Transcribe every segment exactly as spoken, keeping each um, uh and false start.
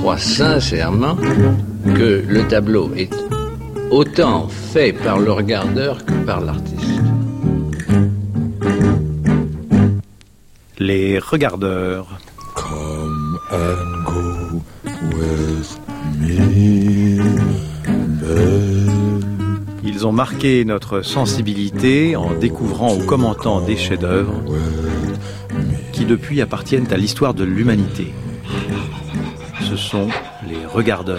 crois sincèrement que le tableau est autant fait par le regardeur que par l'artiste. Les regardeurs. Come and go with me, babe. Ils ont marqué notre sensibilité en découvrant ou commentant des chefs-d'œuvre qui depuis appartiennent à l'histoire de l'humanité. Ce sont les regardeurs.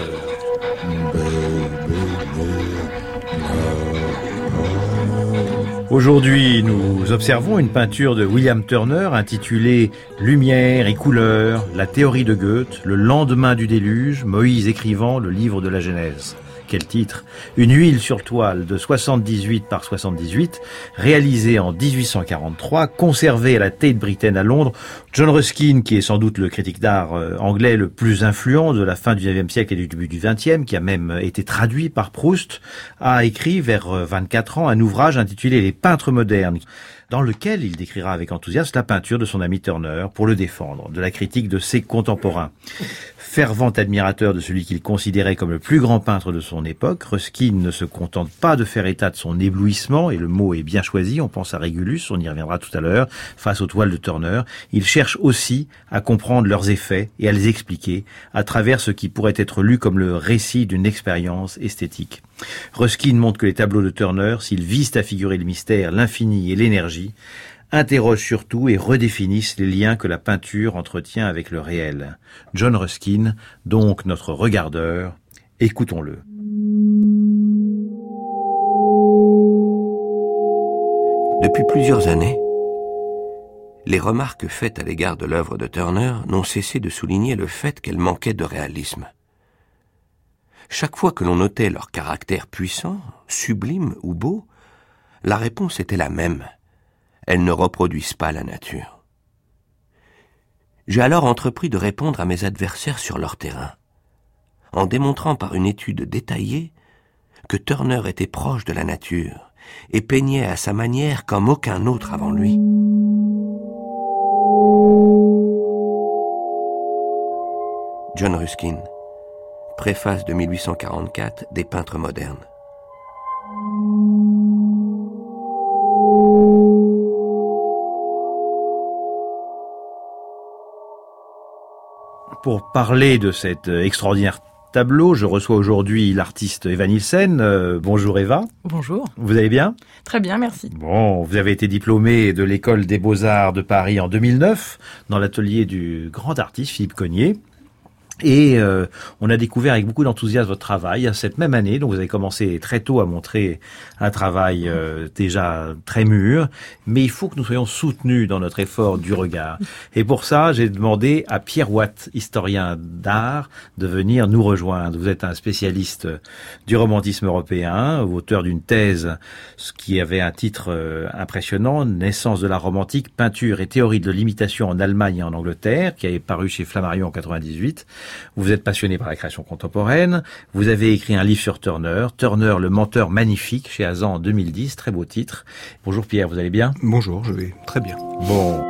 Aujourd'hui, nous observons une peinture de William Turner intitulée « Lumière et couleur, la théorie de Goethe, le lendemain du déluge, Moïse écrivant le livre de la Genèse ». Quel titre! Une huile sur toile de soixante-dix-huit par soixante-dix-huit, réalisée en dix-huit cent quarante-trois, conservée à la Tate Britain à Londres. John Ruskin, qui est sans doute le critique d'art anglais le plus influent de la fin du dix-neuvième siècle et du début du vingtième, qui a même été traduit par Proust, a écrit vers vingt-quatre ans un ouvrage intitulé « Les peintres modernes », dans lequel il décrira avec enthousiasme la peinture de son ami Turner pour le défendre de la critique de ses contemporains. Fervent admirateur de celui qu'il considérait comme le plus grand peintre de son époque, Ruskin ne se contente pas de faire état de son éblouissement, et le mot est bien choisi, on pense à Régulus, on y reviendra tout à l'heure, face aux toiles de Turner. Il cherche aussi à comprendre leurs effets et à les expliquer à travers ce qui pourrait être lu comme le récit d'une expérience esthétique. Ruskin montre que les tableaux de Turner, s'ils visent à figurer le mystère, l'infini et l'énergie, interrogent surtout et redéfinissent les liens que la peinture entretient avec le réel. John Ruskin, donc notre regardeur, écoutons-le. Depuis plusieurs années, les remarques faites à l'égard de l'œuvre de Turner n'ont cessé de souligner le fait qu'elle manquait de réalisme. Chaque fois que l'on notait leur caractère puissant, sublime ou beau, la réponse était la même. Elles ne reproduisent pas la nature. J'ai alors entrepris de répondre à mes adversaires sur leur terrain, en démontrant par une étude détaillée que Turner était proche de la nature et peignait à sa manière comme aucun autre avant lui. John Ruskin, préface de mille huit cent quarante-quatre des peintres modernes. Pour parler de cet extraordinaire tableau, je reçois aujourd'hui l'artiste Eva Nielsen. Euh, bonjour Eva. Bonjour. Vous allez bien? Très bien, merci. Bon, vous avez été diplômée de l'École des Beaux-Arts de Paris en deux mille neuf, dans l'atelier du grand artiste Philippe Cogniet. Et euh, on a découvert avec beaucoup d'enthousiasme votre travail cette même année. Donc vous avez commencé très tôt à montrer un travail euh, déjà très mûr. Mais il faut que nous soyons soutenus dans notre effort du regard. Et pour ça, j'ai demandé à Pierre Watt, historien d'art, de venir nous rejoindre. Vous êtes un spécialiste du romantisme européen, auteur d'une thèse qui avait un titre euh, impressionnant, Naissance de l'art romantique, peinture et théorie de l'imitation en Allemagne et en Angleterre, qui avait paru chez Flammarion en quatre-vingt-dix-huit. Vous êtes passionné par la création contemporaine. Vous avez écrit un livre sur Turner, Turner, le menteur magnifique, chez Hazan en deux mille dix. Très beau titre. Bonjour Pierre, vous allez bien? Bonjour, je vais très bien. Bon.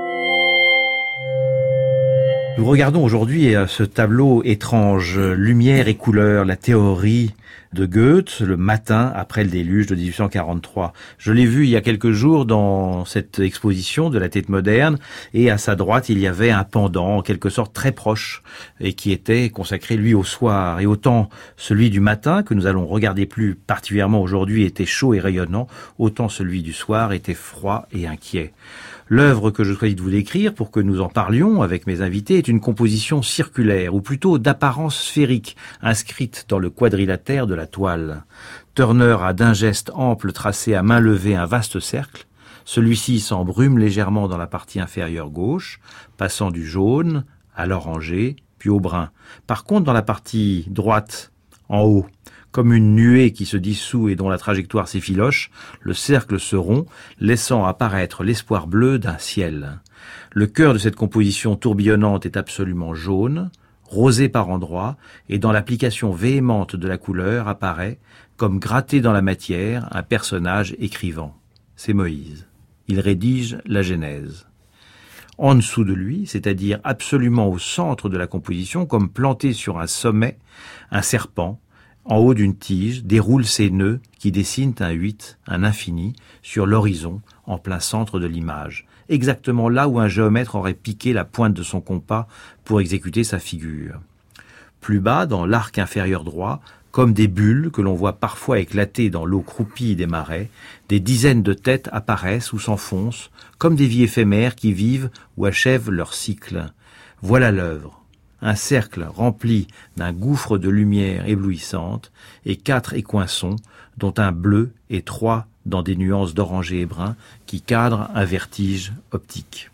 Nous regardons aujourd'hui ce tableau étrange, lumière et couleur, la théorie de Goethe, le matin après le déluge de dix-huit cent quarante-trois. Je l'ai vu il y a quelques jours dans cette exposition de la Tate moderne, et à sa droite il y avait un pendant en quelque sorte très proche et qui était consacré lui au soir. Et autant celui du matin, que nous allons regarder plus particulièrement aujourd'hui, était chaud et rayonnant, autant celui du soir était froid et inquiet. L'œuvre que je choisis de vous décrire pour que nous en parlions avec mes invités est une composition circulaire, ou plutôt d'apparence sphérique, inscrite dans le quadrilatère de la toile. Turner a d'un geste ample tracé à main levée un vaste cercle. Celui-ci s'embrume légèrement dans la partie inférieure gauche, passant du jaune à l'orangé, puis au brun. Par contre, dans la partie droite, en haut, comme une nuée qui se dissout et dont la trajectoire s'effiloche, le cercle se rompt, laissant apparaître l'espoir bleu d'un ciel. Le cœur de cette composition tourbillonnante est absolument jaune, rosé par endroits, et dans l'application véhémente de la couleur apparaît, comme gratté dans la matière, un personnage écrivant. C'est Moïse. Il rédige la Genèse. en dessous de lui, c'est-à-dire absolument au centre de la composition, comme planté sur un sommet, un serpent, en haut d'une tige, déroule ses nœuds qui dessinent un huit, un infini, sur l'horizon, en plein centre de l'image, exactement là où un géomètre aurait piqué la pointe de son compas pour exécuter sa figure. Plus bas, dans l'arc inférieur droit, comme des bulles que l'on voit parfois éclater dans l'eau croupie des marais, des dizaines de têtes apparaissent ou s'enfoncent, comme des vies éphémères qui vivent ou achèvent leur cycle. Voilà l'œuvre. Un cercle rempli d'un gouffre de lumière éblouissante et quatre écoinçons, dont un bleu et trois dans des nuances d'orangé et brun qui cadrent un vertige optique.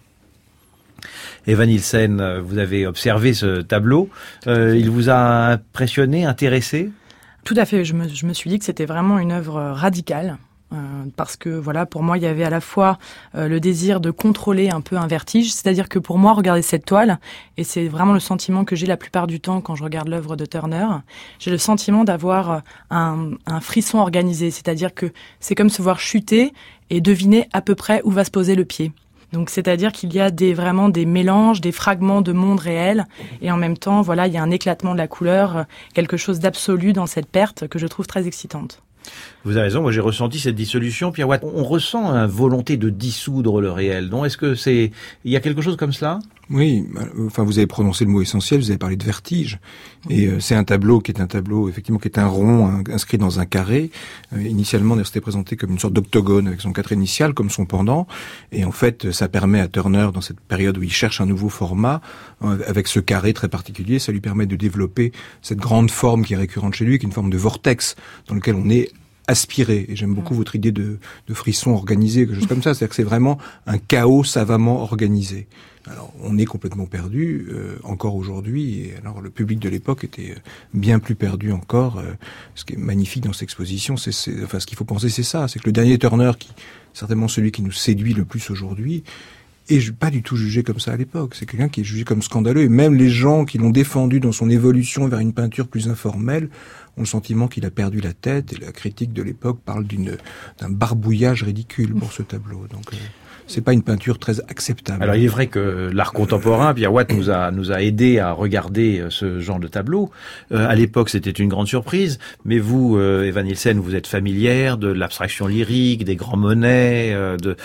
Eva Nielsen, vous avez observé ce tableau. Euh, il vous a impressionné, intéressé ? Tout à fait. Je me, je me suis dit que c'était vraiment une œuvre radicale. Euh, parce que voilà, pour moi, il y avait à la fois euh, le désir de contrôler un peu un vertige, c'est-à-dire que pour moi, regarder cette toile, et c'est vraiment le sentiment que j'ai la plupart du temps quand je regarde l'œuvre de Turner, j'ai le sentiment d'avoir un, un frisson organisé, c'est-à-dire que c'est comme se voir chuter et deviner à peu près où va se poser le pied. Donc, c'est-à-dire qu'il y a des, vraiment des mélanges, des fragments de monde réel, et en même temps, voilà, il y a un éclatement de la couleur, quelque chose d'absolu dans cette perte que je trouve très excitante. Vous avez raison, moi j'ai ressenti cette dissolution. Pierre Watt, on ressent une volonté de dissoudre le réel, non ? Est-ce que c'est, il y a quelque chose comme cela ? Oui, enfin vous avez prononcé le mot essentiel, vous avez parlé de vertige, et euh, c'est un tableau qui est un tableau effectivement qui est un rond un, inscrit dans un carré. Euh, initialement, c'était présenté comme une sorte d'octogone avec son quatre initial comme son pendant, et en fait, ça permet à Turner dans cette période où il cherche un nouveau format, euh, avec ce carré très particulier, ça lui permet de développer cette grande forme qui est récurrente chez lui, qui est une forme de vortex dans lequel on est aspiré. Et j'aime beaucoup votre idée de, de frisson organisé, quelque chose comme ça. C'est-à-dire que c'est vraiment un chaos savamment organisé. Alors, on est complètement perdu, euh, encore aujourd'hui, et alors le public de l'époque était bien plus perdu encore. Euh, ce qui est magnifique dans cette exposition, c'est, c'est, enfin, ce qu'il faut penser, c'est ça, c'est que le dernier Turner, qui certainement celui qui nous séduit le plus aujourd'hui, est pas du tout jugé comme ça à l'époque. C'est quelqu'un qui est jugé comme scandaleux, et même les gens qui l'ont défendu dans son évolution vers une peinture plus informelle ont le sentiment qu'il a perdu la tête, et la critique de l'époque parle d'une, d'un barbouillage ridicule pour ce tableau. Donc, euh, c'est pas une peinture très acceptable. Alors il est vrai que l'art contemporain, Pierre Watt nous a nous a aidé à regarder ce genre de tableau. Euh, à l'époque, c'était une grande surprise, mais vous, euh, Eva Nielsen, vous êtes familière de l'abstraction lyrique, des grands Monet, euh, de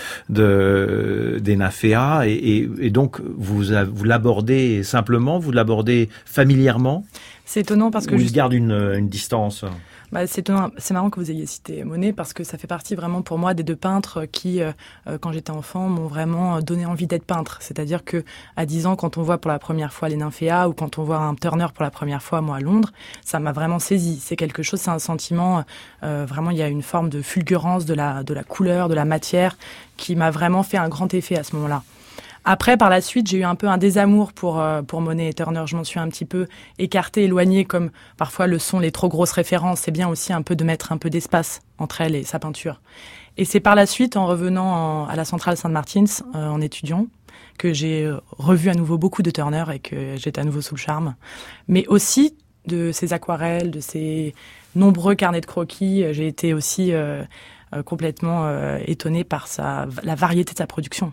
de des nymphéas, et, et, et donc vous vous l'abordez simplement, vous l'abordez familièrement. C'est étonnant parce que ou il juste... garde une une distance. Bah, c'est étonnant, c'est marrant que vous ayez cité Monet parce que ça fait partie vraiment pour moi des deux peintres qui, euh, quand j'étais enfant, m'ont vraiment donné envie d'être peintre. C'est-à-dire que à dix ans, quand on voit pour la première fois les nymphéas ou quand on voit un Turner pour la première fois, moi à Londres, ça m'a vraiment saisi. C'est quelque chose, c'est un sentiment. Euh, vraiment, il y a une forme de fulgurance de la de la couleur, de la matière qui m'a vraiment fait un grand effet à ce moment-là. Après, par la suite, j'ai eu un peu un désamour pour euh, pour Monet et Turner. Je m'en suis un petit peu écartée, éloignée, comme parfois le sont les trop grosses références. C'est bien aussi un peu de mettre un peu d'espace entre elles et sa peinture. Et c'est par la suite, en revenant en, à la centrale Saint-Martins, euh, en étudiant, que j'ai revu à nouveau beaucoup de Turner et que j'étais à nouveau sous le charme. Mais aussi de ses aquarelles, de ses nombreux carnets de croquis. J'ai été aussi euh, euh, complètement euh, étonnée par sa, la variété de sa production.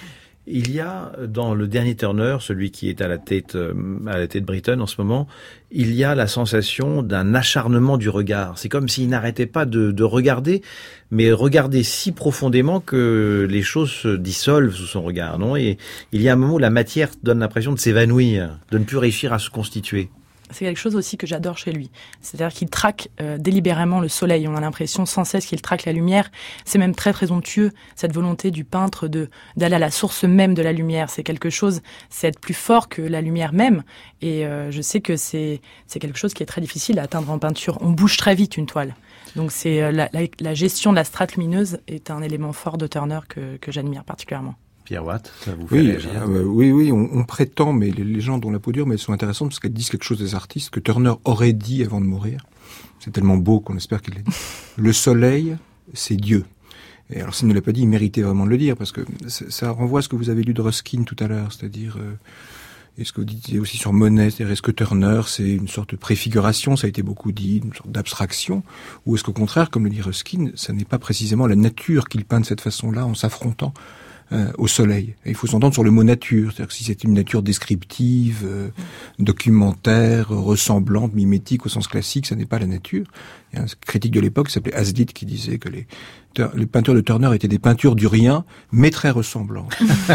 Il y a dans le dernier Turner, celui qui est à la tête à la tête Britton en ce moment, il y a la sensation d'un acharnement du regard. C'est comme s'il n'arrêtait pas de, de regarder, mais regarder si profondément que les choses se dissolvent sous son regard, non ? Et il y a un moment où la matière donne l'impression de s'évanouir, de ne plus réussir à se constituer. C'est quelque chose aussi que j'adore chez lui. C'est-à-dire qu'il traque euh, délibérément le soleil. On a l'impression sans cesse qu'il traque la lumière. C'est même très présomptueux, cette volonté du peintre de d'aller à la source même de la lumière. C'est quelque chose, c'est être plus fort que la lumière même. Et euh, je sais que c'est c'est quelque chose qui est très difficile à atteindre en peinture. On bouge très vite une toile. Donc c'est euh, la, la, la gestion de la strate lumineuse est un élément fort de Turner que, que j'admire particulièrement. Pierre Watt, ça vous fait oui, réagir ? euh, oui, oui, on, on prétend, mais les, les gens dont la peau dure, mais elles sont intéressantes parce qu'elles disent quelque chose des artistes que Turner aurait dit avant de mourir. C'est tellement beau qu'on espère qu'il l'ait dit. Le soleil, c'est Dieu. Et alors, s'il ne l'a pas dit, il méritait vraiment de le dire parce que ça renvoie à ce que vous avez lu de Ruskin tout à l'heure, c'est-à-dire, euh, et ce que vous disiez aussi sur Monet, c'est-à-dire est-ce que Turner, c'est une sorte de préfiguration, ça a été beaucoup dit, une sorte d'abstraction, ou est-ce qu'au contraire, comme le dit Ruskin, ça n'est pas précisément la nature qu'il peint de cette façon-là, en s'affrontant euh, au soleil. Et il faut s'entendre sur le mot nature, c'est-à-dire que si c'est une nature descriptive, euh, documentaire, ressemblante, mimétique au sens classique, ça n'est pas la nature. Il y a un critique de l'époque qui s'appelait Hazlitt qui disait que les, les peintures de Turner étaient des peintures du rien, mais très ressemblantes.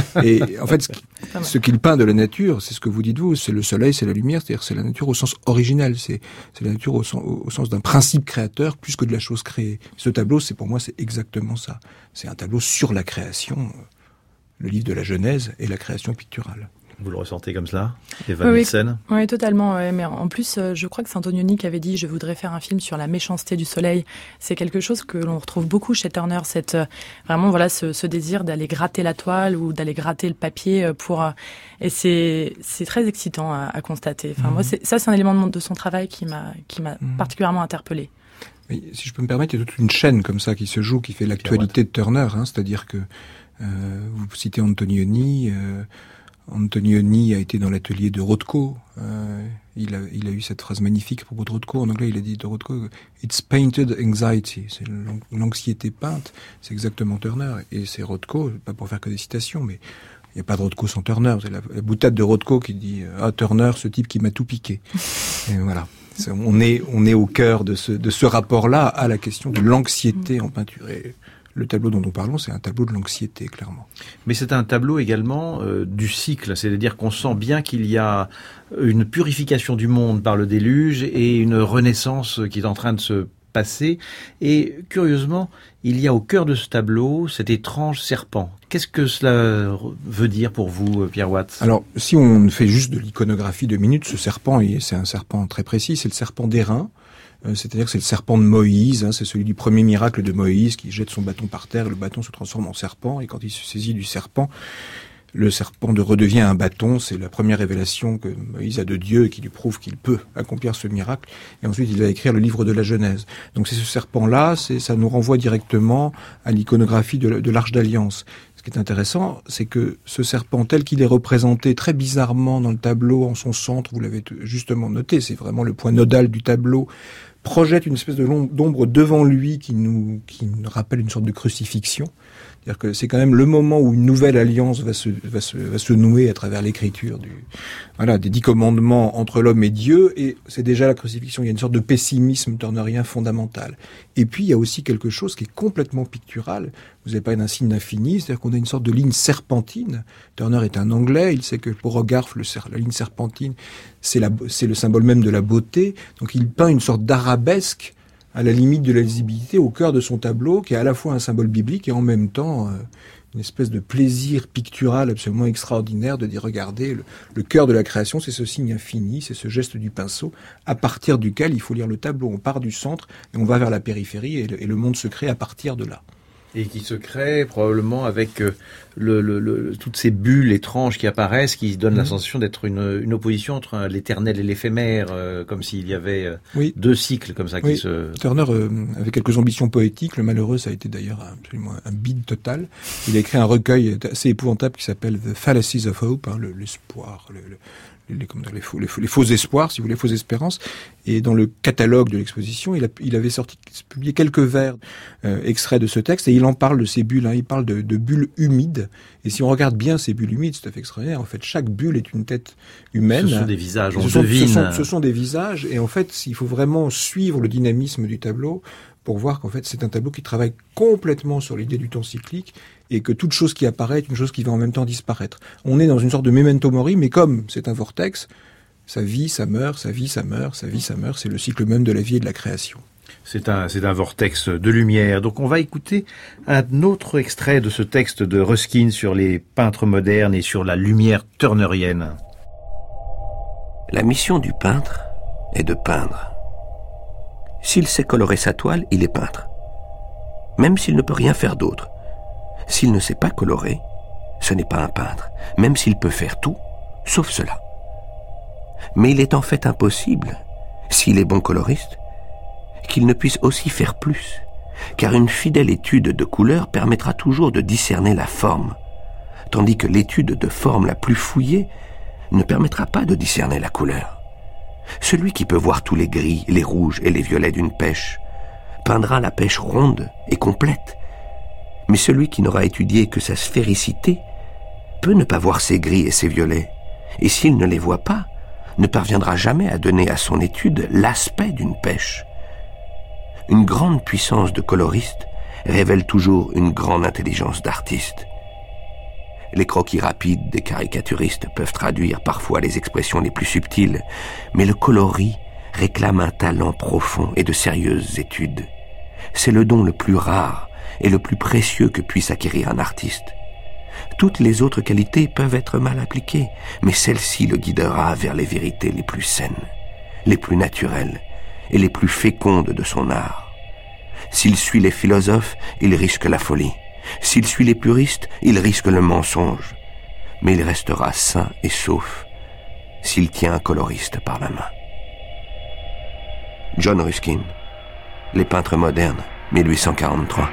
Et en fait, ce, qui, ce qu'il peint de la nature, c'est ce que vous dites vous, c'est le soleil, c'est la lumière, c'est-à-dire c'est la nature au sens original, c'est, c'est la nature au sens, au sens d'un principe créateur plus que de la chose créée. Ce tableau, c'est pour moi, c'est exactement ça. C'est un tableau sur la création, le livre de la Genèse et la création picturale. Vous le ressentez comme cela, Eva Oui, Nielsen ? oui, oui, totalement. Ouais. Mais en plus, je crois que c'est Antonioni qui avait dit « Je voudrais faire un film sur la méchanceté du soleil ». C'est quelque chose que l'on retrouve beaucoup chez Turner, cette, vraiment voilà, ce, ce désir d'aller gratter la toile ou d'aller gratter le papier. Pour, et c'est, c'est très excitant à, à constater. Enfin, mmh. moi, c'est, ça, c'est un élément de son travail qui m'a, qui m'a mmh. particulièrement interpellée. Mais si je peux me permettre, il y a toute une chaîne comme ça qui se joue, qui fait l'actualité de Turner. Hein, c'est-à-dire que euh, vous citez Antonioni... Euh, Antonioni a été dans l'atelier de Rothko. Euh, il, a, il a eu cette phrase magnifique à propos de Rothko. En anglais, il a dit de Rothko, « It's painted anxiety ». C'est l'anxiété peinte. C'est exactement Turner. Et c'est Rothko, pas pour faire que des citations, mais il n'y a pas de Rothko sans Turner. C'est la, la boutade de Rothko qui dit « Ah, Turner, ce type qui m'a tout piqué ». Et voilà. C'est, on, est, on est au cœur de ce, de ce rapport-là à la question de l'anxiété en peinture. Et le tableau dont nous parlons, c'est un tableau de l'anxiété, clairement. Mais c'est un tableau également euh, du cycle, c'est-à-dire qu'on sent bien qu'il y a une purification du monde par le déluge et une renaissance qui est en train de se passer. Et curieusement, il y a au cœur de ce tableau cet étrange serpent. Qu'est-ce que cela veut dire pour vous, Pierre Watts ? Alors, si on fait juste de l'iconographie deux minutes, ce serpent, c'est un serpent très précis, c'est le serpent d'airain. C'est-à-dire que c'est le serpent de Moïse, hein, c'est celui du premier miracle de Moïse qui jette son bâton par terre, le bâton se transforme en serpent, et quand il se saisit du serpent, le serpent de redevient un bâton. C'est la première révélation que Moïse a de Dieu et qui lui prouve qu'il peut accomplir ce miracle. Et ensuite, il va écrire le livre de la Genèse. Donc c'est ce serpent-là, c'est, ça nous renvoie directement à l'iconographie de, de l'Arche d'Alliance. Ce qui est intéressant, c'est que ce serpent tel qu'il est représenté très bizarrement dans le tableau, en son centre, vous l'avez justement noté, c'est vraiment le point nodal du tableau, projette une espèce de d'ombre devant lui qui nous, qui nous rappelle une sorte de crucifixion. C'est-à-dire que c'est quand même le moment où une nouvelle alliance va se, va se, va se nouer à travers l'écriture du, voilà, des dix commandements entre l'homme et Dieu, et c'est déjà la crucifixion. Il y a une sorte de pessimisme turnerien fondamental. Et puis, il y a aussi quelque chose qui est complètement pictural. Vous avez parlé d'un signe d'infini, c'est-à-dire qu'on a une sorte de ligne serpentine. Turner est un Anglais, il sait que pour Hogarth, le, la ligne serpentine, c'est, la, c'est le symbole même de la beauté. Donc, il peint une sorte d'arabesque à la limite de la lisibilité, au cœur de son tableau, qui est à la fois un symbole biblique et en même temps euh, une espèce de plaisir pictural absolument extraordinaire de dire, regardez, le, le cœur de la création, c'est ce signe infini, c'est ce geste du pinceau, à partir duquel il faut lire le tableau. On part du centre et on va vers la périphérie, et le, et le monde se crée à partir de là. Et qui se crée probablement avec le, le, le, toutes ces bulles étranges qui apparaissent, qui donnent mmh. la sensation d'être une, une opposition entre l'éternel et l'éphémère, euh, comme s'il y avait euh, oui. deux cycles comme ça oui. qui se... Turner euh, avait quelques ambitions poétiques. Le malheureux, ça a été d'ailleurs absolument un bide total. Il a écrit un recueil assez épouvantable qui s'appelle The Fallacies of Hope, hein, le, l'espoir, le, le, les, comment dire, les, faux, les, faux, les faux espoirs, si vous voulez, les fausses espérances. Et dans le catalogue de l'exposition, il, a, il avait sorti, publié quelques vers euh, extraits de ce texte, et il en parle de ces bulles. Hein, il parle de, de bulles humides. Et si on regarde bien ces bulles humides, c'est tout à fait extraordinaire. En fait, chaque bulle est une tête humaine. Ce sont des visages, on ce sont, devine. Ce sont, ce sont des visages. Et en fait, il faut vraiment suivre le dynamisme du tableau pour voir qu'en fait, c'est un tableau qui travaille complètement sur l'idée du temps cyclique, et que toute chose qui apparaît est une chose qui va en même temps disparaître. On est dans une sorte de memento mori, mais comme c'est un vortex, ça vit, ça meurt, ça vit, ça meurt, ça vit, ça meurt. C'est le cycle même de la vie et de la création. C'est un, c'est un vortex de lumière. Donc on va écouter un autre extrait de ce texte de Ruskin sur les peintres modernes et sur la lumière turnerienne. La mission du peintre est de peindre. S'il sait colorer sa toile, il est peintre. Même s'il ne peut rien faire d'autre. S'il ne sait pas colorer, ce n'est pas un peintre, même s'il peut faire tout, sauf cela. Mais il est en fait impossible, s'il est bon coloriste, qu'il ne puisse aussi faire plus, car une fidèle étude de couleur permettra toujours de discerner la forme, tandis que l'étude de forme la plus fouillée ne permettra pas de discerner la couleur. Celui qui peut voir tous les gris, les rouges et les violets d'une pêche peindra la pêche ronde et complète, Mais celui qui n'aura étudié que sa sphéricité peut ne pas voir ses gris et ses violets, et s'il ne les voit pas, ne parviendra jamais à donner à son étude l'aspect d'une pêche. Une grande puissance de coloriste révèle toujours une grande intelligence d'artiste. Les croquis rapides des caricaturistes peuvent traduire parfois les expressions les plus subtiles, mais le coloris réclame un talent profond et de sérieuses études. C'est le don le plus rare et le plus précieux que puisse acquérir un artiste. Toutes les autres qualités peuvent être mal appliquées, mais celle-ci le guidera vers les vérités les plus saines, les plus naturelles et les plus fécondes de son art. S'il suit les philosophes, il risque la folie. S'il suit les puristes, il risque le mensonge. Mais il restera sain et sauf s'il tient un coloriste par la main. John Ruskin, Les peintres modernes, mille huit cent quarante-trois.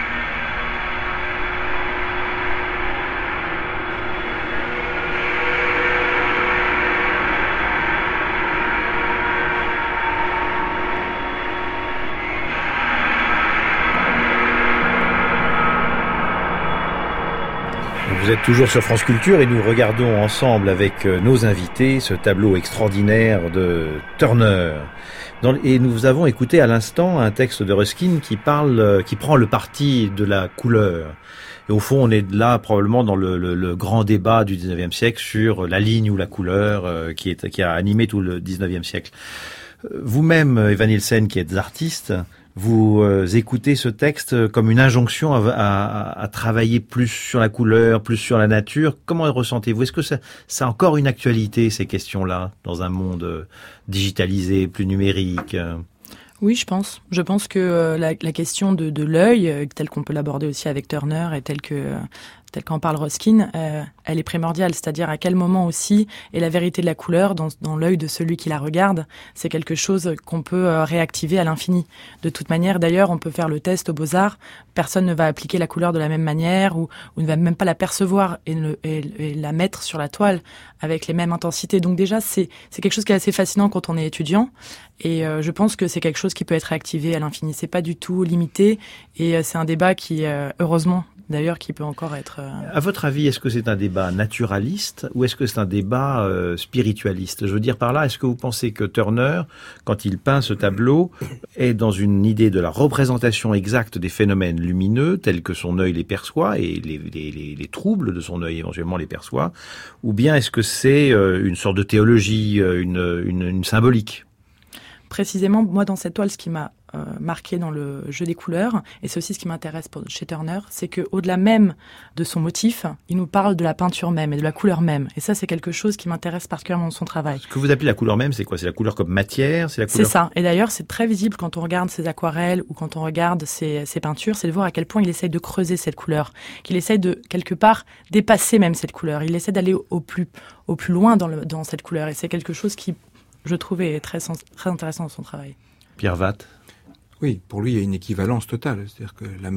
Vous êtes toujours sur France Culture et nous regardons ensemble avec nos invités ce tableau extraordinaire de Turner. Dans, et nous avons écouté à l'instant un texte de Ruskin qui parle, qui prend le parti de la couleur. Et au fond, on est là probablement dans le, le, le grand débat du dix-neuvième siècle sur la ligne ou la couleur euh, qui, est, qui a animé tout le dix-neuvième siècle. Vous-même, Eva Nielsen, qui êtes artiste, vous euh, écoutez ce texte comme une injonction à, à, à travailler plus sur la couleur, plus sur la nature. Comment le ressentez-vous? Est-ce que ça, ça a encore une actualité, ces questions-là, dans un monde euh, digitalisé, plus numérique? Oui, je pense. Je pense que euh, la, la question de, de l'œil, euh, telle qu'on peut l'aborder aussi avec Turner et telle que euh, telle qu'en parle Ruskin, euh, elle est primordiale. C'est-à-dire à quel moment aussi est la vérité de la couleur dans, dans l'œil de celui qui la regarde. C'est quelque chose qu'on peut euh, réactiver à l'infini. De toute manière, d'ailleurs, on peut faire le test aux Beaux-Arts. Personne ne va appliquer la couleur de la même manière ou, ou ne va même pas la percevoir et, le, et, et la mettre sur la toile avec les mêmes intensités. Donc déjà, c'est, c'est quelque chose qui est assez fascinant quand on est étudiant. Et euh, je pense que c'est quelque chose qui peut être réactivé à l'infini. C'est pas du tout limité. Et euh, c'est un débat qui, euh, heureusement, d'ailleurs, qui peut encore être... Euh... À votre avis, est-ce que c'est un débat naturaliste ou est-ce que c'est un débat euh, spiritualiste? Je veux dire par là, est-ce que vous pensez que Turner, quand il peint ce tableau, est dans une idée de la représentation exacte des phénomènes lumineux tels que son œil les perçoit et les, les, les, les troubles de son œil éventuellement les perçoit, ou bien est-ce que c'est euh, une sorte de théologie, une, une, une symbolique? Précisément, moi, dans cette toile, ce qui m'a euh, marqué dans le jeu des couleurs, et c'est aussi ce qui m'intéresse pour, chez Turner, c'est qu'au-delà même de son motif, il nous parle de la peinture même et de la couleur même. Et ça, c'est quelque chose qui m'intéresse particulièrement dans son travail. Ce que vous appelez la couleur même, c'est quoi? C'est la couleur comme matière? C'est la couleur... C'est ça. Et d'ailleurs, c'est très visible quand on regarde ses aquarelles ou quand on regarde ses, ses peintures, c'est de voir à quel point il essaye de creuser cette couleur, qu'il essaye de, quelque part, dépasser même cette couleur. Il essaie d'aller au, au, plus, au plus loin dans, le, dans cette couleur. Et c'est quelque chose qui... je trouvais très, très intéressant dans son travail. Pierre Watt. Oui, pour lui, il y a une équivalence totale. C'est-à-dire que la,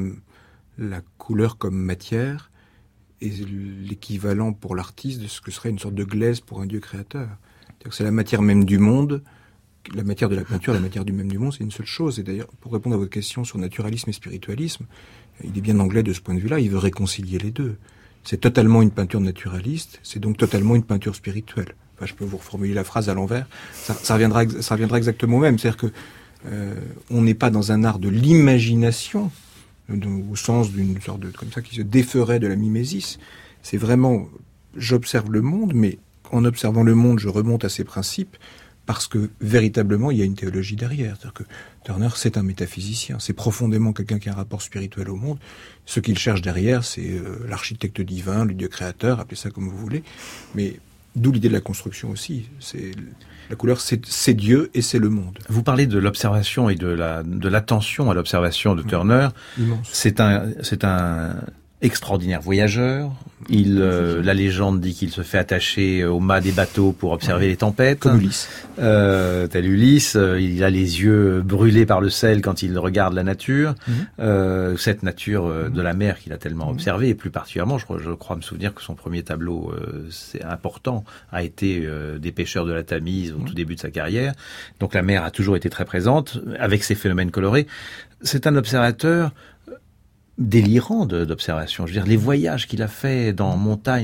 la couleur comme matière est l'équivalent pour l'artiste de ce que serait une sorte de glaise pour un dieu créateur. C'est-à-dire que c'est la matière même du monde, la matière de la peinture, la matière du même du monde, c'est une seule chose. Et d'ailleurs, pour répondre à votre question sur naturalisme et spiritualisme, il est bien anglais de ce point de vue-là, il veut réconcilier les deux. C'est totalement une peinture naturaliste, c'est donc totalement une peinture spirituelle. Enfin, je peux vous reformuler la phrase à l'envers, ça, ça, reviendra, ça reviendra exactement au même. C'est-à-dire que euh, on n'est pas dans un art de l'imagination, de, au sens d'une sorte de comme ça qui se déferait de la mimésis. C'est vraiment, j'observe le monde, mais en observant le monde, je remonte à ses principes, parce que véritablement, il y a une théologie derrière. C'est-à-dire que Turner, c'est un métaphysicien, c'est profondément quelqu'un qui a un rapport spirituel au monde. Ce qu'il cherche derrière, c'est euh, l'architecte divin, le Dieu créateur, appelez ça comme vous voulez, mais d'où l'idée de la construction aussi. C'est, la couleur, c'est, c'est Dieu et c'est le monde. Vous parlez de l'observation et de la de l'attention à l'observation de Turner. Immense. C'est un c'est un extraordinaire voyageur. Il, euh, la légende dit qu'il se fait attacher au mât des bateaux pour observer ouais. les tempêtes. Comme Ulysse. Euh, tel Ulysse, euh, il a les yeux brûlés par le sel quand il regarde la nature. Mm-hmm. Euh, cette nature euh, de la mer qu'il a tellement mm-hmm. observée, et plus particulièrement, je, je crois me souvenir que son premier tableau euh, c'est important a été euh, des pêcheurs de la Tamise au mm-hmm. tout début de sa carrière. Donc la mer a toujours été très présente avec ses phénomènes colorés. C'est un observateur délirant de, d'observation. Je veux dire, les voyages qu'il a fait dans montagne,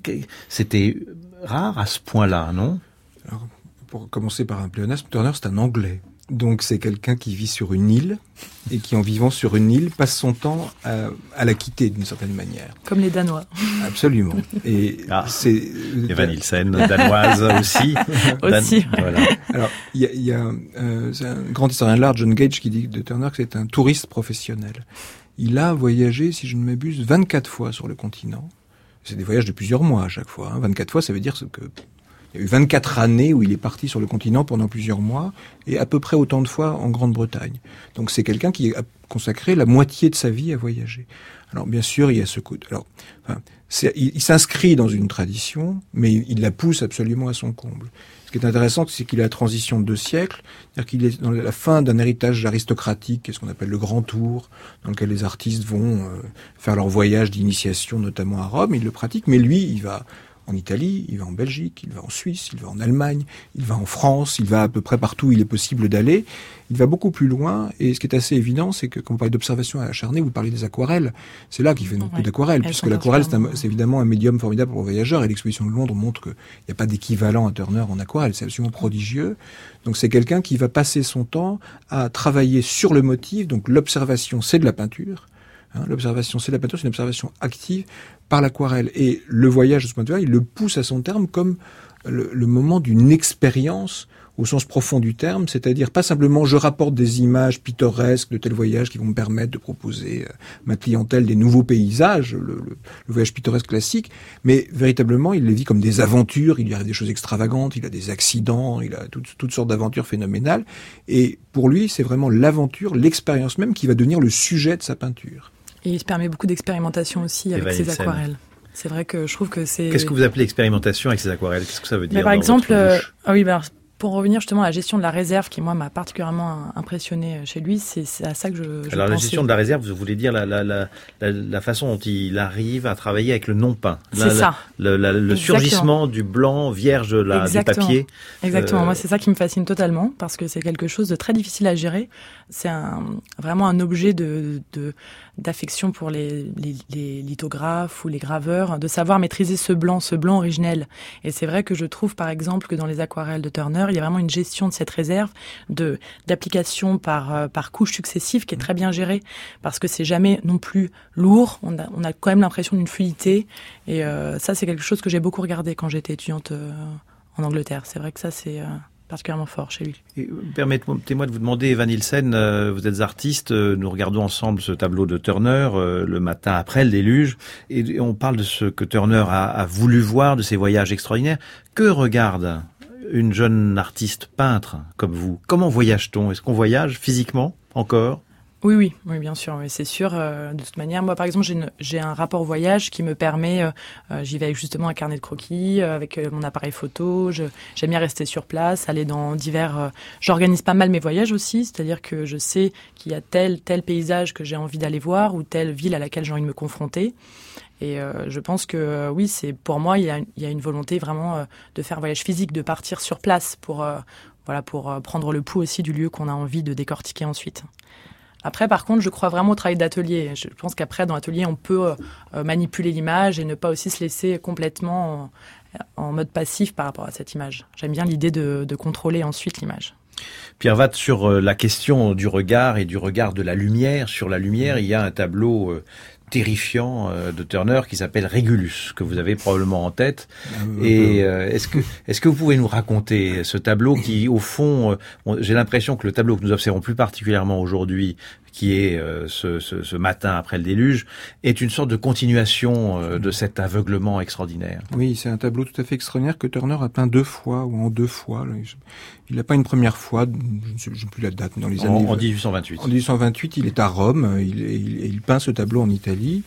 c'était rare à ce point-là, non? Alors, pour commencer par un pléonasme, Turner, c'est un Anglais. Donc c'est quelqu'un qui vit sur une île et qui, en vivant sur une île, passe son temps à, à la quitter d'une certaine manière. Comme les Danois. Absolument. Et ah, c'est Eva Nielsen, danoise aussi. aussi. Dan... Voilà. Alors il y a, y a euh, c'est un grand historien de l'art, John Gage, qui dit de Turner que c'est un touriste professionnel. Il a voyagé, si je ne m'abuse, vingt-quatre fois sur le continent. C'est des voyages de plusieurs mois à chaque fois. Hein. vingt-quatre fois, ça veut dire que il y a eu vingt-quatre années où il est parti sur le continent pendant plusieurs mois et à peu près autant de fois en Grande-Bretagne. Donc c'est quelqu'un qui a consacré la moitié de sa vie à voyager. Alors bien sûr, il y a ce coup. Alors, enfin, c'est, il, il s'inscrit dans une tradition, mais il, il la pousse absolument à son comble. Ce qui est intéressant, c'est qu'il est à la transition de deux siècles, c'est-à-dire qu'il est dans la fin d'un héritage aristocratique, ce qu'on appelle le Grand Tour, dans lequel les artistes vont euh, faire leur voyage d'initiation, notamment à Rome. Il le pratique, mais lui, il va en Italie, il va en Belgique, il va en Suisse, il va en Allemagne, il va en France, il va à peu près partout où il est possible d'aller. Il va beaucoup plus loin, et ce qui est assez évident, c'est que quand vous parlez d'observation acharnée, vous parlez des aquarelles. C'est là qu'il fait beaucoup ouais. d'aquarelles, puisque l'aquarelle, c'est, un, c'est évidemment un médium formidable pour les voyageurs, et l'exposition de Londres montre qu'il n'y a pas d'équivalent à Turner en aquarelle, c'est absolument prodigieux. Donc c'est quelqu'un qui va passer son temps à travailler sur le motif, donc l'observation, c'est de la peinture. Hein, l'observation, c'est la peinture, c'est une observation active par l'aquarelle. Et le voyage, de ce point de vue-là, il le pousse à son terme comme le, le moment d'une expérience au sens profond du terme, c'est-à-dire pas simplement je rapporte des images pittoresques de tel voyage qui vont me permettre de proposer à ma clientèle des nouveaux paysages, le, le, le voyage pittoresque classique, mais véritablement il les vit comme des aventures, il y a des choses extravagantes, il a des accidents, il a toutes, toutes sortes d'aventures phénoménales, et pour lui c'est vraiment l'aventure, l'expérience même qui va devenir le sujet de sa peinture. Et il se permet beaucoup d'expérimentation aussi avec ses aquarelles. C'est vrai que je trouve que c'est... Qu'est-ce que vous appelez expérimentation avec ces aquarelles? Qu'est-ce que ça veut dire? Mais par exemple, euh, ah oui, bah, pour revenir justement à la gestion de la réserve, qui moi m'a particulièrement impressionné chez lui, c'est, c'est à ça que je, je Alors pensais. La gestion de la réserve, vous voulez dire la, la, la, la, la façon dont il arrive à travailler avec le non peint. C'est la, ça. La, la, le surgissement du blanc vierge de la, du papier. Exactement. Euh... Moi, c'est ça qui me fascine totalement, parce que c'est quelque chose de très difficile à gérer. C'est un, vraiment un objet de, de d'affection pour les, les, les lithographes ou les graveurs, de savoir maîtriser ce blanc, ce blanc originel. Et c'est vrai que je trouve, par exemple, que dans les aquarelles de Turner, il y a vraiment une gestion de cette réserve, de d'application par euh, par couches successives qui est très bien gérée, parce que c'est jamais non plus lourd. On a on a quand même l'impression d'une fluidité. Et euh, ça, c'est quelque chose que j'ai beaucoup regardé quand j'étais étudiante euh, en Angleterre. C'est vrai que ça, c'est euh, particulièrement fort chez lui. Et permettez-moi de vous demander, Eva Nielsen, euh, vous êtes artiste, euh, nous regardons ensemble ce tableau de Turner euh, le matin après le déluge, et on parle de ce que Turner a, a voulu voir, de ses voyages extraordinaires. Que regarde une jeune artiste peintre comme vous? Comment voyage-t-on? Est-ce qu'on voyage physiquement encore? Oui, oui, oui, bien sûr, oui, c'est sûr. Euh, de toute manière, moi, par exemple, j'ai, une, j'ai un rapport au voyage qui me permet, euh, euh, j'y vais avec justement un carnet de croquis, euh, avec euh, mon appareil photo. Je, j'aime bien rester sur place, aller dans divers. Euh, j'organise pas mal mes voyages aussi, c'est-à-dire que je sais qu'il y a tel tel paysage que j'ai envie d'aller voir ou telle ville à laquelle j'ai envie de me confronter. Et euh, je pense que euh, oui, c'est pour moi, il y a, il y a une volonté vraiment euh, de faire un voyage physique, de partir sur place pour euh, voilà pour euh, prendre le pouls aussi du lieu qu'on a envie de décortiquer ensuite. Après, par contre, je crois vraiment au travail d'atelier. Je pense qu'après, dans l'atelier, on peut euh, manipuler l'image et ne pas aussi se laisser complètement en, en mode passif par rapport à cette image. J'aime bien l'idée de, de contrôler ensuite l'image. Pierre Watt, sur la question du regard et du regard de la lumière, sur la lumière, il y a un tableau euh, terrifiant euh, de Turner qui s'appelle Régulus, que vous avez probablement en tête. Euh, et euh, est-ce que est-ce que vous pouvez nous raconter ce tableau qui, au fond, euh, on, j'ai l'impression que le tableau que nous observons plus particulièrement aujourd'hui, qui est euh, ce, ce, ce matin après le déluge, est une sorte de continuation euh, de cet aveuglement extraordinaire. Oui, c'est un tableau tout à fait extraordinaire que Turner a peint deux fois, ou en deux fois. Il l'a pas une première fois, je ne sais, je sais plus la date, dans les années... En, en dix-huit cent vingt-huit. En dix-huit cent vingt-huit, il est à Rome, il, il, il peint ce tableau en Italie,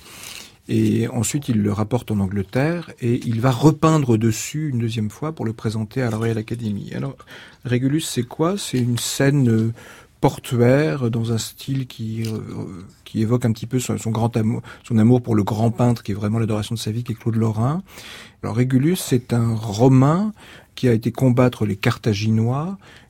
et ensuite il le rapporte en Angleterre, et il va repeindre dessus une deuxième fois pour le présenter à la Royal Academy. Alors, Régulus, c'est quoi? C'est une scène... Euh, portuaire, dans un style qui euh, qui évoque un petit peu son, son grand amour, son amour pour le grand peintre, qui est vraiment l'adoration de sa vie, qui est Claude Lorrain. Alors Régulus, c'est un Romain qui a été combattre les Carthaginois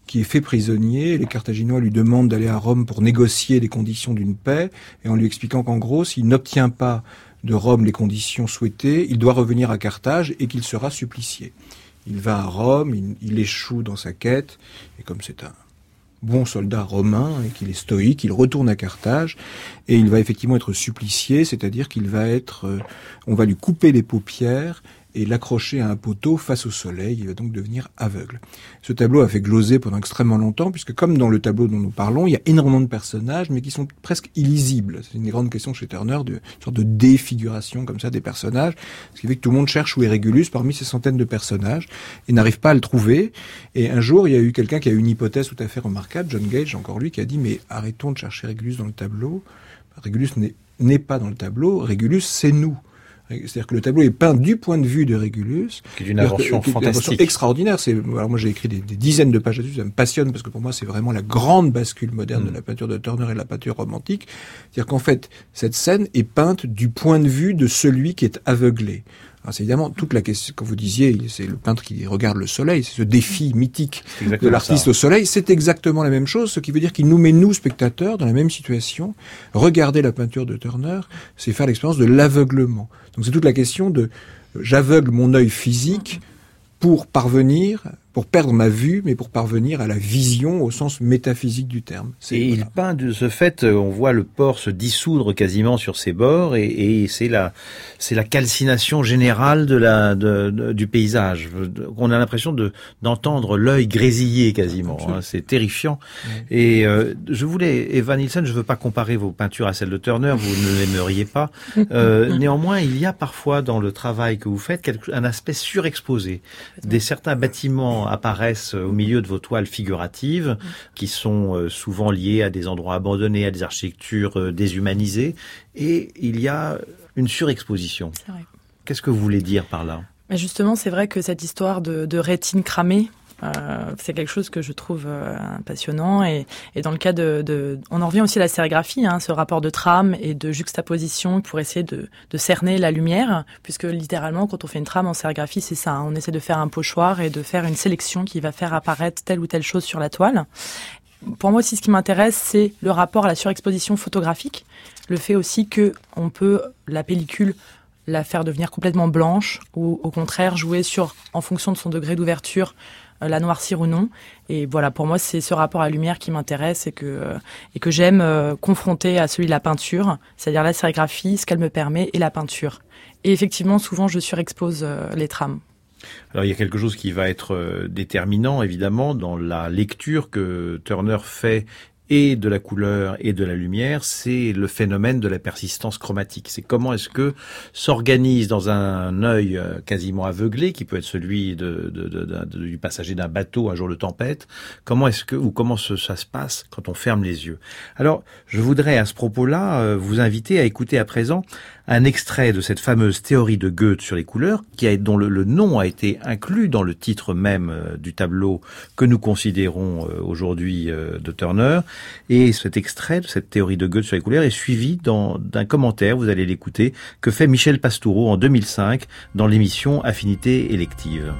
qui est fait prisonnier. Les Carthaginois lui demandent d'aller à Rome pour négocier les conditions d'une paix, et en lui expliquant qu'en gros, s'il n'obtient pas de Rome les conditions souhaitées, il doit revenir à Carthage et qu'il sera supplicié. Il va à Rome, il, il échoue dans sa quête, et comme c'est un bon soldat romain et qu'il est stoïque, il retourne à Carthage et il va effectivement être supplicié, c'est-à-dire qu'il va être, euh, on va lui couper les paupières et l'accrocher à un poteau face au soleil. Il va donc devenir aveugle. Ce tableau a fait gloser pendant extrêmement longtemps, puisque comme dans le tableau dont nous parlons, il y a énormément de personnages, mais qui sont presque illisibles. C'est une grande question chez Turner, de, une sorte de défiguration comme ça des personnages, ce qui fait que tout le monde cherche où est Régulus parmi ces centaines de personnages, et n'arrive pas à le trouver. Et un jour, il y a eu quelqu'un qui a eu une hypothèse tout à fait remarquable, John Gage, encore lui, qui a dit « Mais arrêtons de chercher Régulus dans le tableau. Régulus n'est, n'est pas dans le tableau, Régulus, c'est nous. » C'est-à-dire que le tableau est peint du point de vue de Régulus. Qui est une invention que, fantastique. Une invention extraordinaire. C'est, alors moi j'ai écrit des, des dizaines de pages là-dessus, ça me passionne parce que pour moi c'est vraiment la grande bascule moderne mmh. de la peinture de Turner et de la peinture romantique. C'est-à-dire qu'en fait, cette scène est peinte du point de vue de celui qui est aveuglé. Alors c'est évidemment toute la question, quand vous disiez, c'est le peintre qui regarde le soleil, c'est ce défi mythique de l'artiste ça. Au soleil, c'est exactement la même chose, ce qui veut dire qu'il nous met, nous, spectateurs, dans la même situation. Regarder la peinture de Turner, c'est faire l'expérience de l'aveuglement. Donc c'est toute la question de, j'aveugle mon œil physique pour parvenir, pour perdre ma vue, mais pour parvenir à la vision au sens métaphysique du terme. C'est, et voilà. Il peint de ce fait, on voit le port se dissoudre quasiment sur ses bords, et, et c'est la, c'est la calcination générale de la, de, de, du paysage. On a l'impression de d'entendre l'œil grésiller quasiment. Hein, c'est terrifiant. Oui. Et euh, je voulais, Eva Nilsson, je veux pas comparer vos peintures à celles de Turner, vous ne l'aimeriez pas. Euh, néanmoins, il y a parfois dans le travail que vous faites quelque, un aspect surexposé. Des certains bâtiments apparaissent au milieu de vos toiles figuratives, qui sont souvent liées à des endroits abandonnés, à des architectures déshumanisées, et il y a une surexposition. C'est vrai. Qu'est-ce que vous voulez dire par là ? Mais justement, c'est vrai que cette histoire de, de rétine cramée, Euh, c'est quelque chose que je trouve euh, passionnant, et, et dans le cas de, de, on en revient aussi à la sérigraphie, hein, ce rapport de trame et de juxtaposition pour essayer de, de cerner la lumière, puisque littéralement quand on fait une trame en sérigraphie, c'est ça, hein, on essaie de faire un pochoir et de faire une sélection qui va faire apparaître telle ou telle chose sur la toile. Pour moi aussi, ce qui m'intéresse, c'est le rapport à la surexposition photographique, le fait aussi que on peut la pellicule la faire devenir complètement blanche, ou au contraire jouer sur, en fonction de son degré d'ouverture, la noircir ou non. Et voilà, pour moi, c'est ce rapport à la lumière qui m'intéresse et que, euh, et que j'aime euh, confronter à celui de la peinture, c'est-à-dire la sérigraphie, ce qu'elle me permet, et la peinture. Et effectivement, souvent, je surexpose euh, les trames. Alors, il y a quelque chose qui va être euh, déterminant, évidemment, dans la lecture que Turner fait et de la couleur et de la lumière, c'est le phénomène de la persistance chromatique. C'est comment est-ce que s'organise dans un œil quasiment aveuglé, qui peut être celui de, de, de, de, du passager d'un bateau un jour de tempête, comment est-ce que, ou comment ce, ça se passe quand on ferme les yeux. Alors, je voudrais à ce propos-là vous inviter à écouter à présent un extrait de cette fameuse théorie de Goethe sur les couleurs, qui a, dont le, le nom a été inclus dans le titre même euh, du tableau que nous considérons euh, aujourd'hui euh, de Turner. Et cet extrait de cette théorie de Goethe sur les couleurs est suivi dans, d'un commentaire, vous allez l'écouter, que fait Michel Pastoureau en deux mille cinq dans l'émission Affinité élective.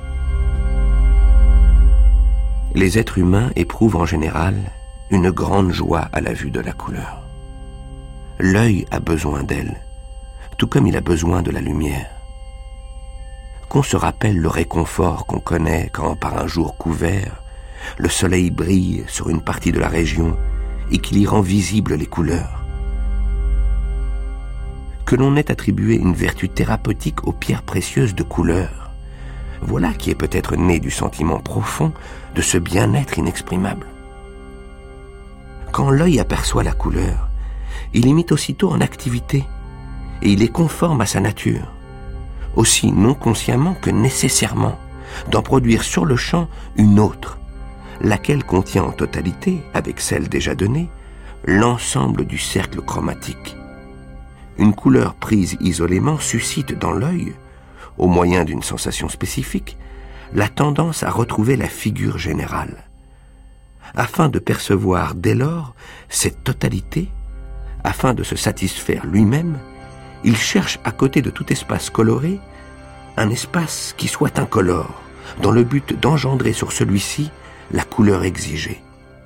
Les êtres humains éprouvent en général une grande joie à la vue de la couleur. L'œil a besoin d'elle, tout comme il a besoin de la lumière. Qu'on se rappelle le réconfort qu'on connaît quand, par un jour couvert, le soleil brille sur une partie de la région et qu'il y rend visibles les couleurs. Que l'on ait attribué une vertu thérapeutique aux pierres précieuses de couleur, voilà qui est peut-être né du sentiment profond de ce bien-être inexprimable. Quand l'œil aperçoit la couleur, il est mis aussitôt en activité, et il est conforme à sa nature, aussi non consciemment que nécessairement, d'en produire sur le champ une autre, laquelle contient en totalité, avec celle déjà donnée, l'ensemble du cercle chromatique. Une couleur prise isolément suscite dans l'œil, au moyen d'une sensation spécifique, la tendance à retrouver la figure générale. Afin de percevoir dès lors cette totalité, afin de se satisfaire lui-même, il cherche à côté de tout espace coloré, un espace qui soit incolore, dans le but d'engendrer sur celui-ci la couleur exigée.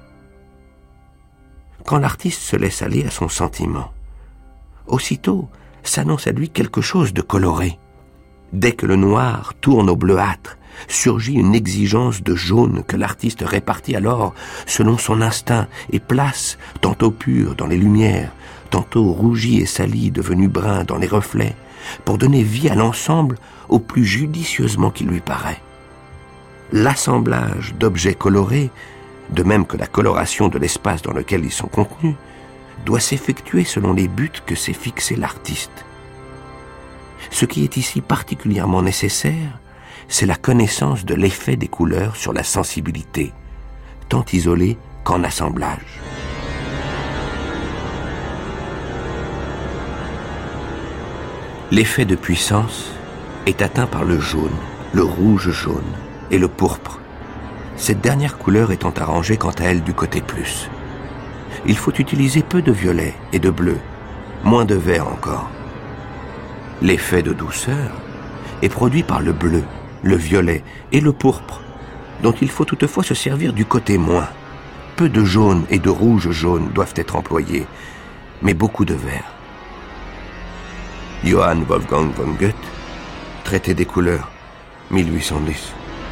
Quand l'artiste se laisse aller à son sentiment, aussitôt s'annonce à lui quelque chose de coloré. Dès que le noir tourne au bleuâtre, surgit une exigence de jaune que l'artiste répartit alors selon son instinct et place, tantôt pur dans les lumières, tantôt rougi et sali devenu brun dans les reflets, pour donner vie à l'ensemble au plus judicieusement qu'il lui paraît. L'assemblage d'objets colorés, de même que la coloration de l'espace dans lequel ils sont contenus, doit s'effectuer selon les buts que s'est fixé l'artiste. Ce qui est ici particulièrement nécessaire, c'est la connaissance de l'effet des couleurs sur la sensibilité, tant isolée qu'en assemblage. L'effet de puissance est atteint par le jaune, le rouge-jaune et le pourpre, cette dernière couleur étant arrangée quant à elle du côté plus. Il faut utiliser peu de violet et de bleu, moins de vert encore. L'effet de douceur est produit par le bleu, le violet et le pourpre, dont il faut toutefois se servir du côté moins. Peu de jaune et de rouge-jaune doivent être employés, mais beaucoup de vert. Johann Wolfgang von Goethe, Traité des couleurs, mille huit cent dix.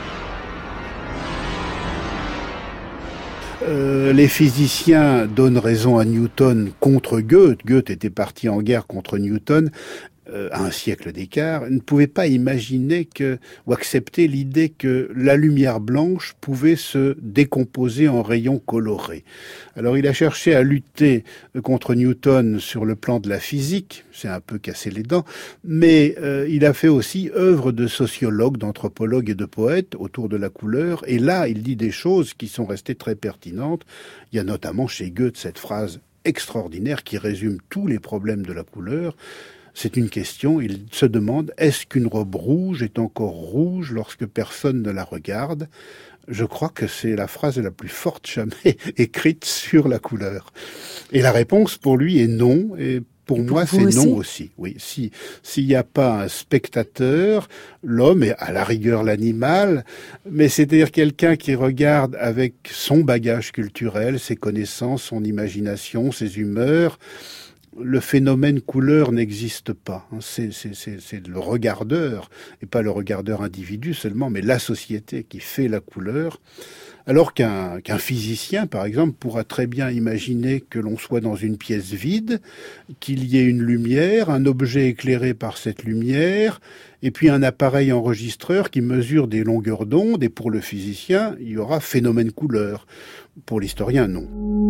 Euh, les physiciens donnent raison à Newton contre Goethe. Goethe était parti en guerre contre Newton euh, à un siècle d'écart. Ne pouvait pas imaginer que ou accepter l'idée que la lumière blanche pouvait se décomposer en rayons colorés. Alors il a cherché à lutter contre Newton sur le plan de la physique, c'est un peu cassé les dents, mais euh, il a fait aussi œuvre de sociologue, d'anthropologue et de poète autour de la couleur, et là il dit des choses qui sont restées très pertinentes. Il y a notamment chez Goethe cette phrase extraordinaire qui résume tous les problèmes de la couleur. C'est une question, il se demande, est-ce qu'une robe rouge est encore rouge lorsque personne ne la regarde ? Je crois que c'est la phrase la plus forte jamais écrite sur la couleur. Et la réponse pour lui est non, et pour et moi, c'est aussi non aussi. Oui, si s'il n'y a pas un spectateur, l'homme est à la rigueur l'animal, mais c'est-à-dire quelqu'un qui regarde avec son bagage culturel, ses connaissances, son imagination, ses humeurs. Le phénomène couleur n'existe pas. C'est, c'est, c'est, c'est le regardeur, et pas le regardeur individu seulement, mais la société qui fait la couleur. Alors qu'un, qu'un physicien, par exemple, pourra très bien imaginer que l'on soit dans une pièce vide, qu'il y ait une lumière, un objet éclairé par cette lumière, et puis un appareil enregistreur qui mesure des longueurs d'onde, et pour le physicien, il y aura phénomène couleur. Pour l'historien, non.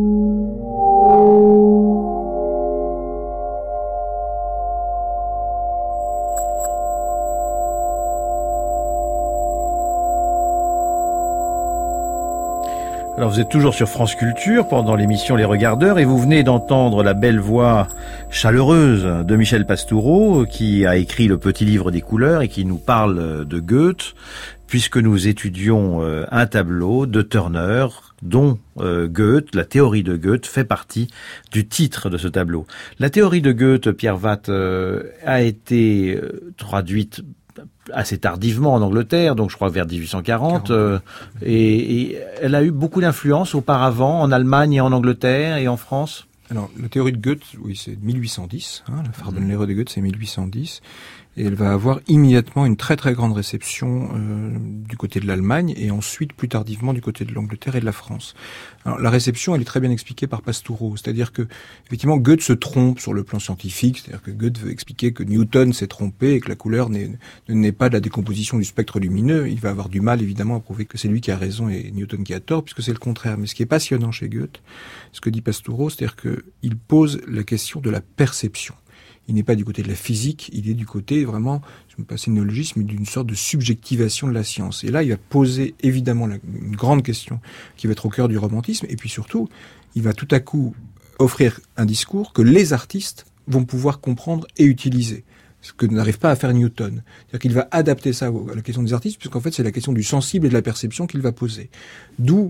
Alors vous êtes toujours sur France Culture pendant l'émission Les Regardeurs et vous venez d'entendre la belle voix chaleureuse de Michel Pastoureau qui a écrit le petit livre des couleurs et qui nous parle de Goethe puisque nous étudions un tableau de Turner dont euh, Goethe, la théorie de Goethe, fait partie du titre de ce tableau. La théorie de Goethe, Pierre Watt, euh, a été euh, traduite assez tardivement en Angleterre, donc je crois vers dix-huit cent quarante, euh, et, et elle a eu beaucoup d'influence auparavant en Allemagne et en Angleterre et en France. Alors, la théorie de Goethe, oui, c'est mille huit cent dix, hein, la Farbenlehre de Goethe, c'est mille huit cent dix, et elle va avoir immédiatement une très très grande réception euh, du côté de l'Allemagne, et ensuite, plus tardivement, du côté de l'Angleterre et de la France. Alors, la réception, elle est très bien expliquée par Pastoureau, c'est-à-dire que, effectivement, Goethe se trompe sur le plan scientifique, c'est-à-dire que Goethe veut expliquer que Newton s'est trompé et que la couleur n'est, n'est pas de la décomposition du spectre lumineux. Il va avoir du mal, évidemment, à prouver que c'est lui qui a raison et Newton qui a tort, puisque c'est le contraire. Mais ce qui est passionnant chez Goethe, ce que dit Pastoureau, c'est-à-dire que il pose la question de la perception. Il n'est pas du côté de la physique, il est du côté vraiment, je me passe une néologisme, mais d'une sorte de subjectivation de la science. Et là, il va poser évidemment la, une grande question qui va être au cœur du romantisme, et puis surtout, il va tout à coup offrir un discours que les artistes vont pouvoir comprendre et utiliser. Ce que n'arrive pas à faire Newton. C'est-à-dire qu'il va adapter ça à la question des artistes, puisqu'en fait, c'est la question du sensible et de la perception qu'il va poser. D'où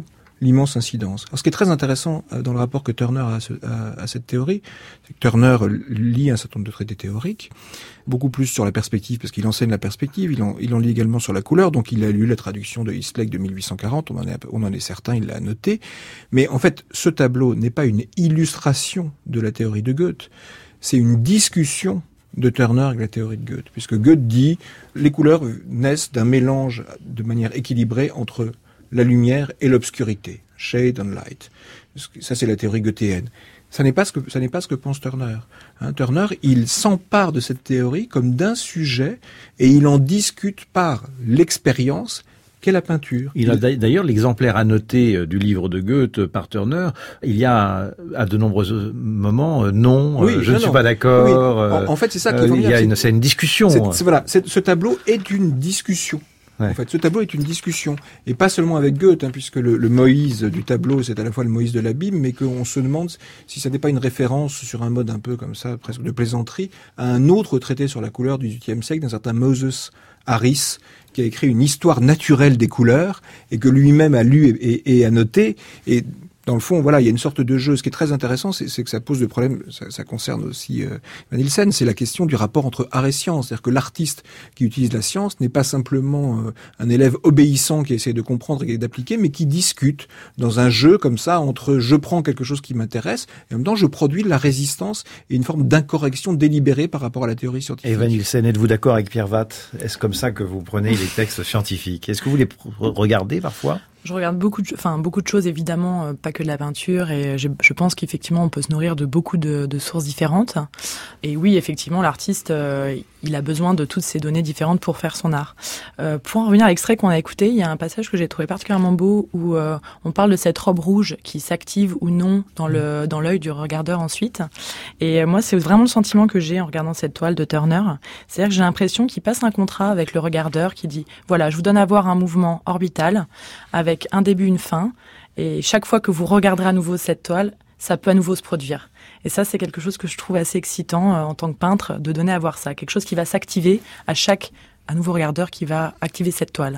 l'immense incidence. Alors, ce qui est très intéressant dans le rapport que Turner a à, ce, à, à cette théorie, c'est que Turner lit un certain nombre de traités théoriques, beaucoup plus sur la perspective, parce qu'il enseigne la perspective, il en, il en lit également sur la couleur, donc il a lu la traduction de Eastlake de mille huit cent quarante, on en est, on en est certain, il l'a noté. Mais en fait, ce tableau n'est pas une illustration de la théorie de Goethe, c'est une discussion de Turner avec la théorie de Goethe, puisque Goethe dit les couleurs naissent d'un mélange de manière équilibrée entre la lumière et l'obscurité, shade and light. Ça, c'est la théorie goethéenne. Ça n'est pas ce que, ça n'est pas ce que pense Turner. Hein, Turner, il s'empare de cette théorie comme d'un sujet et il en discute par l'expérience qu'est la peinture. Il a d'ailleurs l'exemplaire annoté du livre de Goethe par Turner. Il y a à de nombreux moments non, oui, je non, ne suis non. pas d'accord. Oui. En, en fait, c'est ça qui est euh, il y a une, c'est une discussion. C'est, c'est, voilà, c'est, ce tableau est une discussion. Ouais. En fait, ce tableau est une discussion, et pas seulement avec Goethe, hein, puisque le, le Moïse du tableau, c'est à la fois le Moïse de l'abîme, mais qu'on se demande si ça n'est pas une référence sur un mode un peu comme ça, presque de plaisanterie, à un autre traité sur la couleur du dix-huitième siècle, d'un certain Moses Harris, qui a écrit une histoire naturelle des couleurs, et que lui-même a lu et, et, et a noté, et dans le fond, voilà, il y a une sorte de jeu. Ce qui est très intéressant, c'est, c'est que ça pose de problèmes, ça, ça concerne aussi euh, Van Ilsen, c'est la question du rapport entre art et science. C'est-à-dire que l'artiste qui utilise la science n'est pas simplement euh, un élève obéissant qui essaie de comprendre et d'appliquer, mais qui discute dans un jeu comme ça entre je prends quelque chose qui m'intéresse et en même temps je produis de la résistance et une forme d'incorrection délibérée par rapport à la théorie scientifique. Et Van Ilsen, êtes-vous d'accord avec Pierre Watt ? Est-ce comme ça que vous prenez les textes scientifiques ? Est-ce que vous les regardez parfois ? Je regarde beaucoup de, enfin, beaucoup de choses, évidemment, euh, pas que de la peinture, et je, je pense qu'effectivement, on peut se nourrir de beaucoup de, de sources différentes. Et oui, effectivement, l'artiste, euh, il a besoin de toutes ces données différentes pour faire son art. Euh, pour en revenir à l'extrait qu'on a écouté, il y a un passage que j'ai trouvé particulièrement beau où euh, on parle de cette robe rouge qui s'active ou non dans le dans l'œil du regardeur ensuite. Et moi, c'est vraiment le sentiment que j'ai en regardant cette toile de Turner. C'est-à-dire que j'ai l'impression qu'il passe un contrat avec le regardeur qui dit « Voilà, je vous donne à voir un mouvement orbital avec avec un début, une fin, et chaque fois que vous regarderez à nouveau cette toile, ça peut à nouveau se produire. Et ça, c'est quelque chose que je trouve assez excitant euh, en tant que peintre, de donner à voir ça, quelque chose qui va s'activer à chaque à nouveau regardeur qui va activer cette toile.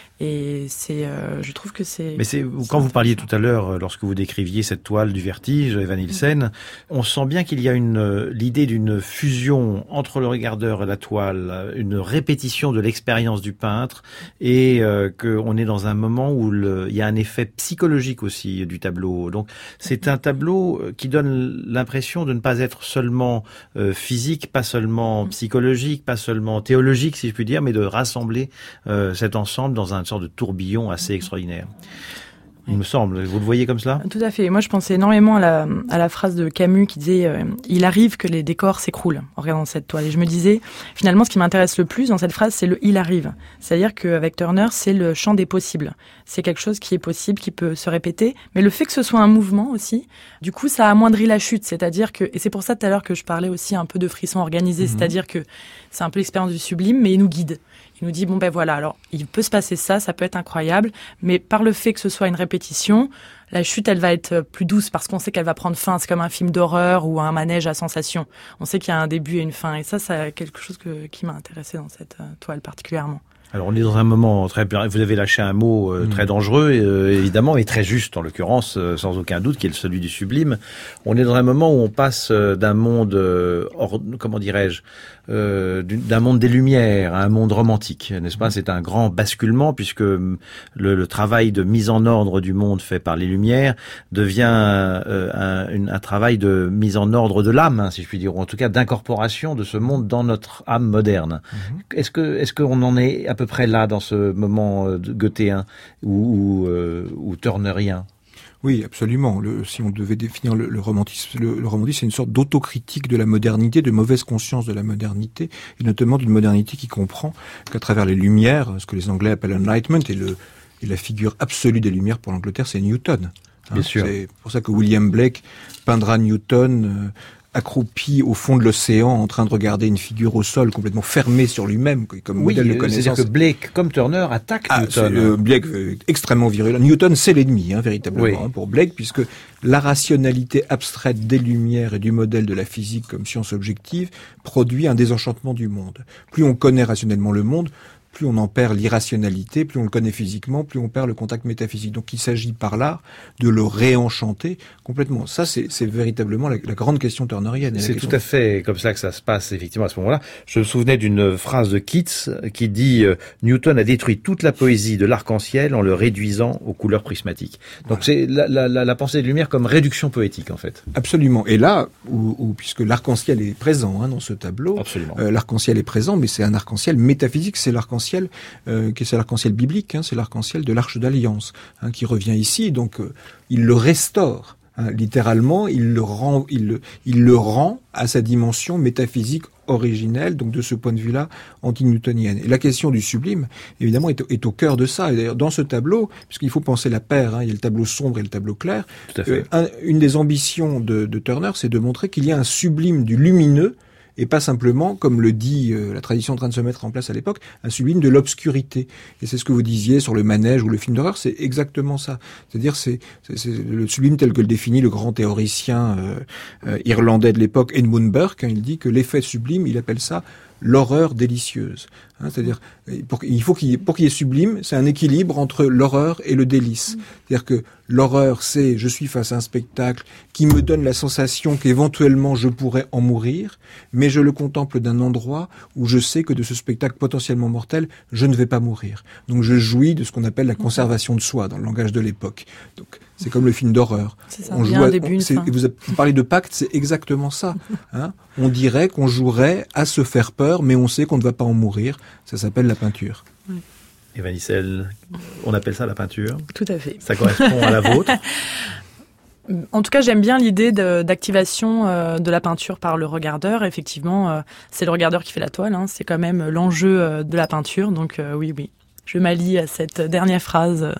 Et c'est, euh, je trouve que c'est... Mais c'est, quand vous parliez tout à l'heure, lorsque vous décriviez cette toile du vertige, Van Ilsen, on sent bien qu'il y a une, l'idée d'une fusion entre le regardeur et la toile, une répétition de l'expérience du peintre, et euh, qu'on est dans un moment où le, il y a un effet psychologique aussi du tableau. Donc, c'est un tableau qui donne l'impression de ne pas être seulement euh, physique, pas seulement psychologique, pas seulement théologique, si je puis dire, mais de rassembler euh, cet ensemble dans un sorte de tourbillon assez extraordinaire. Il me semble. Vous le voyez comme cela ? Tout à fait. Moi, je pensais énormément à la, à la phrase de Camus qui disait euh, « Il arrive que les décors s'écroulent en regardant cette toile ». Et je me disais, finalement, ce qui m'intéresse le plus dans cette phrase, c'est le « il arrive ». C'est-à-dire qu'avec Turner, c'est le champ des possibles. C'est quelque chose qui est possible, qui peut se répéter. Mais le fait que ce soit un mouvement aussi, du coup, ça amoindrit la chute. C'est-à-dire que, et c'est pour ça tout à l'heure que je parlais aussi un peu de frisson organisé, mmh. c'est-à-dire que c'est un peu l'expérience du sublime, mais il nous guide. Il nous dit, bon ben voilà, alors il peut se passer ça, ça peut être incroyable, mais par le fait que ce soit une répétition, la chute, elle va être plus douce parce qu'on sait qu'elle va prendre fin. C'est comme un film d'horreur ou un manège à sensation. On sait qu'il y a un début et une fin. Et ça, c'est quelque chose que, qui m'a intéressé dans cette euh, toile particulièrement. Alors on est dans un moment très, vous avez lâché un mot euh, très dangereux euh, évidemment et très juste en l'occurrence euh, sans aucun doute qui est celui du sublime. On est dans un moment où on passe euh, d'un monde euh, hors, comment dirais-je euh, d'un monde des Lumières à un monde romantique, n'est-ce pas ? C'est un grand basculement puisque le, le travail de mise en ordre du monde fait par les Lumières devient euh, un, une, un travail de mise en ordre de l'âme, hein, si je puis dire, ou en tout cas d'incorporation de ce monde dans notre âme moderne. Mm-hmm. Est-ce que est-ce qu'on en est à peu près là dans ce moment euh, goethéen ou, ou, euh, ou turnerien? Oui, absolument. Le, si on devait définir le, le romantisme, le, le romantisme, c'est une sorte d'autocritique de la modernité, de mauvaise conscience de la modernité, et notamment d'une modernité qui comprend qu'à travers les Lumières, ce que les Anglais appellent l'Enlightenment, et, le, et la figure absolue des Lumières pour l'Angleterre, c'est Newton. Hein, Bien sûr. C'est pour ça que William Blake peindra Newton euh, accroupi au fond de l'océan, en train de regarder une figure au sol complètement fermée sur lui-même, comme oui, modèle de connaissance. C'est-à-dire que Blake, comme Turner, attaque ah, Newton. Euh, Blake euh, extrêmement virulent. Newton, c'est l'ennemi, hein, véritablement, oui. hein, pour Blake, puisque la rationalité abstraite des Lumières et du modèle de la physique comme science objective produit un désenchantement du monde. Plus on connaît rationnellement le monde, plus on en perd l'irrationalité, plus on le connaît physiquement, plus on perd le contact métaphysique. Donc il s'agit par là de le réenchanter complètement. Ça, c'est, c'est véritablement la, la grande question turnerienne. C'est tout à fait comme ça que ça se passe, effectivement, à ce moment-là. Je me souvenais d'une phrase de Keats qui dit euh, « Newton a détruit toute la poésie de l'arc-en-ciel en le réduisant aux couleurs prismatiques ». Donc voilà. C'est la, la, la, la pensée de lumière comme réduction poétique, en fait. Absolument. Et là, où, où, puisque l'arc-en-ciel est présent hein, dans ce tableau, euh, l'arc-en-ciel est présent, mais c'est un arc-en-ciel métaphysique, c'est l'arc-en-ciel euh, qui c'est l'arc-en-ciel biblique, hein, c'est l'arc-en-ciel de l'Arche d'Alliance, hein, qui revient ici, donc euh, il le restaure. Hein, littéralement, il le rend, il le, il le rend à sa dimension métaphysique originelle, donc de ce point de vue-là, anti-newtonienne. Et la question du sublime, évidemment, est, est au cœur de ça. Et d'ailleurs, dans ce tableau, puisqu'il faut penser la paire, hein, il y a le tableau sombre et le tableau clair, Tout à fait. Euh, un, une des ambitions de, de Turner, c'est de montrer qu'il y a un sublime du lumineux, et pas simplement, comme le dit euh, la tradition en train de se mettre en place à l'époque, un sublime de l'obscurité. Et c'est ce que vous disiez sur le manège ou le film d'horreur, c'est exactement ça. C'est-à-dire, c'est, c'est, c'est le sublime tel que le définit le grand théoricien euh, euh, irlandais de l'époque, Edmund Burke. Hein, il dit que l'effet sublime, il appelle ça l'horreur délicieuse. Hein, c'est-à-dire, pour, il faut qu'il y ait, pour qu'il y ait sublime, c'est un équilibre entre l'horreur et le délice. C'est-à-dire que l'horreur, c'est je suis face à un spectacle qui me donne la sensation qu'éventuellement je pourrais en mourir, mais je le contemple d'un endroit où je sais que de ce spectacle potentiellement mortel, je ne vais pas mourir. Donc je jouis de ce qu'on appelle la conservation de soi dans le langage de l'époque. Donc c'est comme le film d'horreur. C'est ça, on joue à, un début, on, c'est, vous, vous parlez de pacte, c'est exactement ça. Hein, on dirait qu'on jouerait à se faire peur, mais on sait qu'on ne va pas en mourir. Ça s'appelle la peinture. Oui. Eva Nissel, on appelle ça la peinture. Tout à fait. Ça correspond à la vôtre. En tout cas, j'aime bien l'idée de, d'activation euh, de la peinture par le regardeur. Effectivement, euh, c'est le regardeur qui fait la toile. Hein. C'est quand même l'enjeu euh, de la peinture. Donc euh, oui, oui, je m'allie à cette dernière phrase.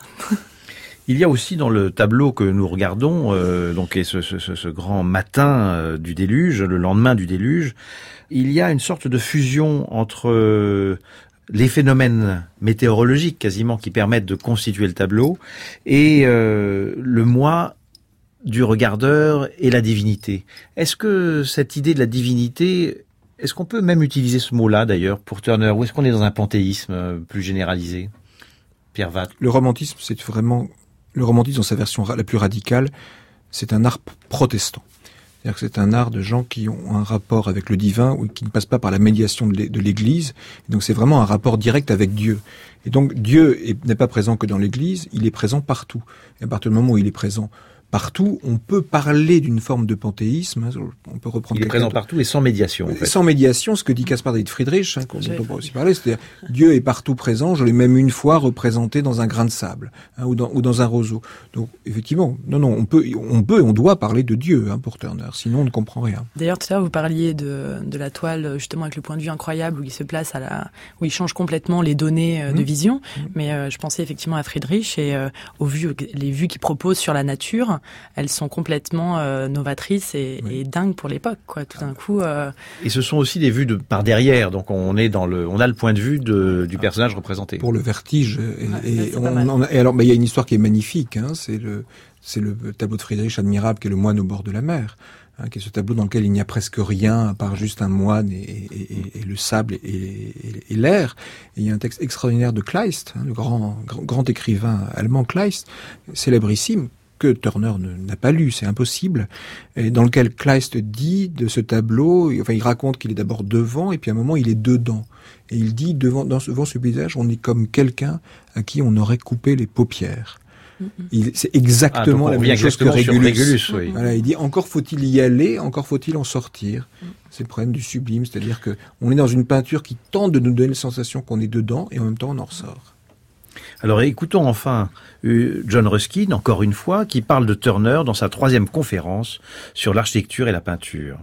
Il y a aussi dans le tableau que nous regardons, euh, donc et ce, ce, ce grand matin euh, du déluge, le lendemain du déluge, il y a une sorte de fusion entre euh, les phénomènes météorologiques quasiment qui permettent de constituer le tableau et euh, le moi du regardeur et la divinité. Est-ce que cette idée de la divinité, est-ce qu'on peut même utiliser ce mot-là d'ailleurs pour Turner, ou est-ce qu'on est dans un panthéisme plus généralisé? Pierre Watt. Le romantisme, c'est vraiment, le romantisme dans sa version la plus radicale, c'est un art protestant. C'est-à-dire que c'est un art de gens qui ont un rapport avec le divin ou qui ne passent pas par la médiation de l'Église. Donc c'est vraiment un rapport direct avec Dieu. Et donc Dieu n'est pas présent que dans l'Église, il est présent partout. Et à partir du moment où il est présent partout, on peut parler d'une forme de panthéisme. On peut reprendre. Il est présent de... partout et sans médiation. En fait. Sans médiation, ce que dit Caspar David Friedrich, hein, dont on peut aussi parler, c'est-à-dire Dieu est partout présent. Je l'ai même une fois représenté dans un grain de sable hein, ou, dans, ou dans un roseau. Donc effectivement, non, non, on peut, on peut, on doit parler de Dieu hein, pour Turner. Sinon, on ne comprend rien. D'ailleurs, tout à l'heure, vous parliez de, de la toile justement avec le point de vue incroyable où il se place à la, où il change complètement les données euh, mmh. de vision. Mmh. Mais euh, je pensais effectivement à Friedrich et euh, aux vues, les vues qu'il propose sur la nature. Elles sont complètement euh, novatrices et, oui. et dingues pour l'époque, quoi. Tout d'un coup. Euh... Et ce sont aussi des vues de par derrière, donc on est dans le, on a le point de vue de, du personnage représenté. Pour le vertige. Et, ouais, et, ça, on, on, et alors, mais il y a une histoire qui est magnifique. Hein, c'est le, c'est le tableau de Friedrich admirable, qui est le moine au bord de la mer. Hein, qui est ce tableau dans lequel il n'y a presque rien à part juste un moine et, et, et, et le sable et, et, et l'air. Et il y a un texte extraordinaire de Kleist, hein, le grand, grand, grand écrivain allemand Kleist, célébrissime, que Turner n'a pas lu, c'est impossible, et dans lequel Kleist dit de ce tableau, enfin il raconte qu'il est d'abord devant et puis à un moment il est dedans. Et il dit devant, dans, devant ce paysage, on est comme quelqu'un à qui on aurait coupé les paupières. Mm-hmm. Il, c'est exactement ah, la même chose que Régulus. Régulus oui. Voilà, il dit encore faut-il y aller, encore faut-il en sortir. Mm. C'est le problème du sublime, c'est-à-dire que on est dans une peinture qui tente de nous donner la sensation qu'on est dedans et en même temps on en ressort. Alors écoutons enfin John Ruskin, encore une fois, qui parle de Turner dans sa troisième conférence sur l'architecture et la peinture.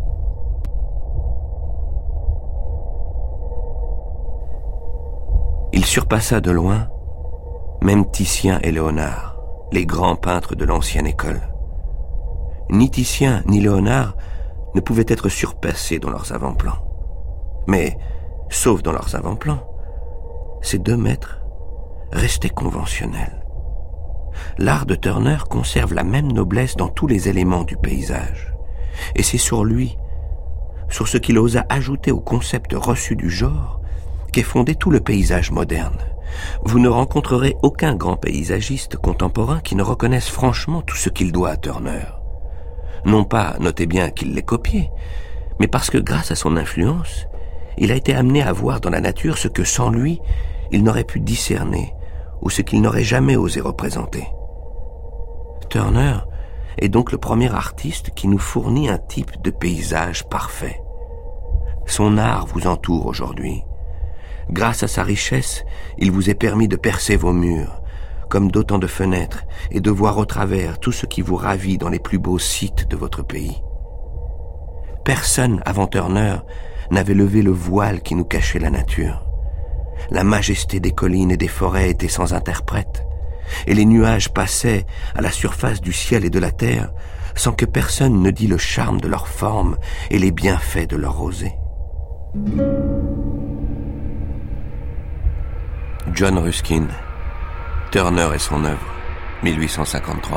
Il surpassa de loin même Titien et Léonard, les grands peintres de l'ancienne école. Ni Titien ni Léonard ne pouvaient être surpassés dans leurs avant-plans. Mais, sauf dans leurs avant-plans, ces deux maîtres restait conventionnel. L'art de Turner conserve la même noblesse dans tous les éléments du paysage. Et c'est sur lui, sur ce qu'il osa ajouter au concept reçu du genre, qu'est fondé tout le paysage moderne. Vous ne rencontrerez aucun grand paysagiste contemporain qui ne reconnaisse franchement tout ce qu'il doit à Turner. Non pas, notez bien, qu'il l'ait copié, mais parce que grâce à son influence, il a été amené à voir dans la nature ce que sans lui, il n'aurait pu discerner ou ce qu'il n'aurait jamais osé représenter. Turner est donc le premier artiste qui nous fournit un type de paysage parfait. Son art vous entoure aujourd'hui. Grâce à sa richesse, il vous est permis de percer vos murs, comme d'autant de fenêtres, et de voir au travers tout ce qui vous ravit dans les plus beaux sites de votre pays. Personne avant Turner n'avait levé le voile qui nous cachait la nature. La majesté des collines et des forêts était sans interprète, et les nuages passaient à la surface du ciel et de la terre sans que personne ne dît le charme de leur forme et les bienfaits de leur rosée. John Ruskin, Turner et son œuvre, mille huit cent cinquante-trois.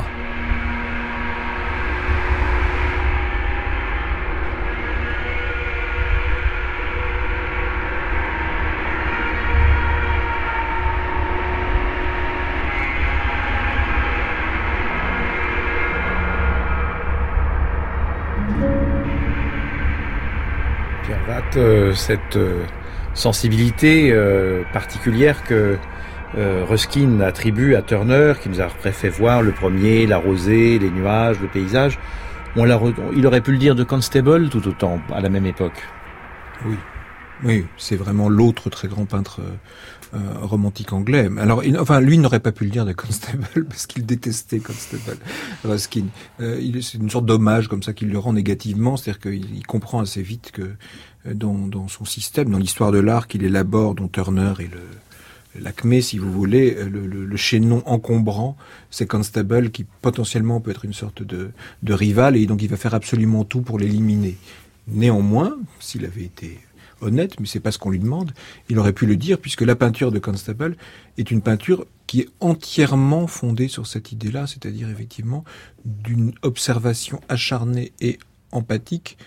Pierre Watt, euh, cette euh, sensibilité euh, particulière que euh, Ruskin attribue à Turner, qui nous a fait voir le premier, la rosée, les nuages, le paysage, on l'a re... il aurait pu le dire de Constable tout autant, à la même époque. Oui, oui, c'est vraiment l'autre très grand peintre euh, romantique anglais. Alors, il, enfin, lui n'aurait pas pu le dire de Constable parce qu'il détestait Constable, Ruskin. Euh, il, c'est une sorte d'hommage comme ça qu'il le rend négativement, c'est-à-dire qu'il il comprend assez vite que euh, dans, dans son système, dans l'histoire de l'art qu'il élabore, dont Turner est le l'acmé, si vous voulez, le, le, le chaînon encombrant, c'est Constable qui potentiellement peut être une sorte de, de rival, et donc il va faire absolument tout pour l'éliminer. Néanmoins, s'il avait été honnête, mais c'est pas ce qu'on lui demande, il aurait pu le dire, puisque la peinture de Constable est une peinture qui est entièrement fondée sur cette idée-là, c'est-à-dire effectivement d'une observation acharnée et empathique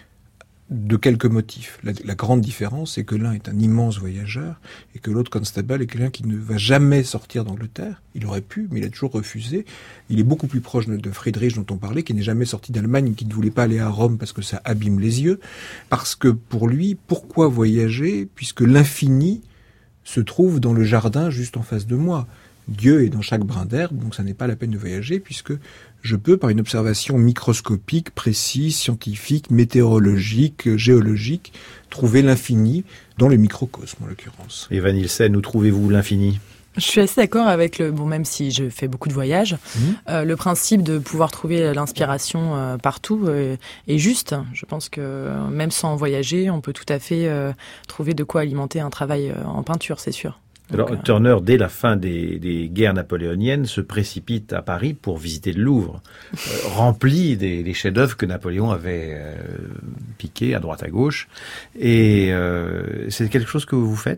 de quelques motifs. La, la grande différence, c'est que l'un est un immense voyageur et que l'autre, Constable, est quelqu'un qui ne va jamais sortir d'Angleterre. Il aurait pu, mais il a toujours refusé. Il est beaucoup plus proche de Friedrich, dont on parlait, qui n'est jamais sorti d'Allemagne, qui ne voulait pas aller à Rome parce que ça abîme les yeux. Parce que pour lui, pourquoi voyager puisque l'infini se trouve dans le jardin juste en face de moi? Dieu est dans chaque brin d'herbe, donc ça n'est pas la peine de voyager, puisque je peux, par une observation microscopique, précise, scientifique, météorologique, géologique, trouver l'infini dans le microcosme, en l'occurrence. Eva Nielsen, où trouvez-vous l'infini ? Je suis assez d'accord avec le, bon, même si je fais beaucoup de voyages, mmh. euh, le principe de pouvoir trouver l'inspiration euh, partout euh, est juste. Je pense que euh, même sans voyager, on peut tout à fait euh, trouver de quoi alimenter un travail euh, en peinture, c'est sûr. Alors, Donc, euh... Turner, dès la fin des, des guerres napoléoniennes, se précipite à Paris pour visiter le Louvre, euh, rempli des, des chefs-d'œuvre que Napoléon avait euh, piqués à droite à gauche. Et euh, c'est quelque chose que vous faites ?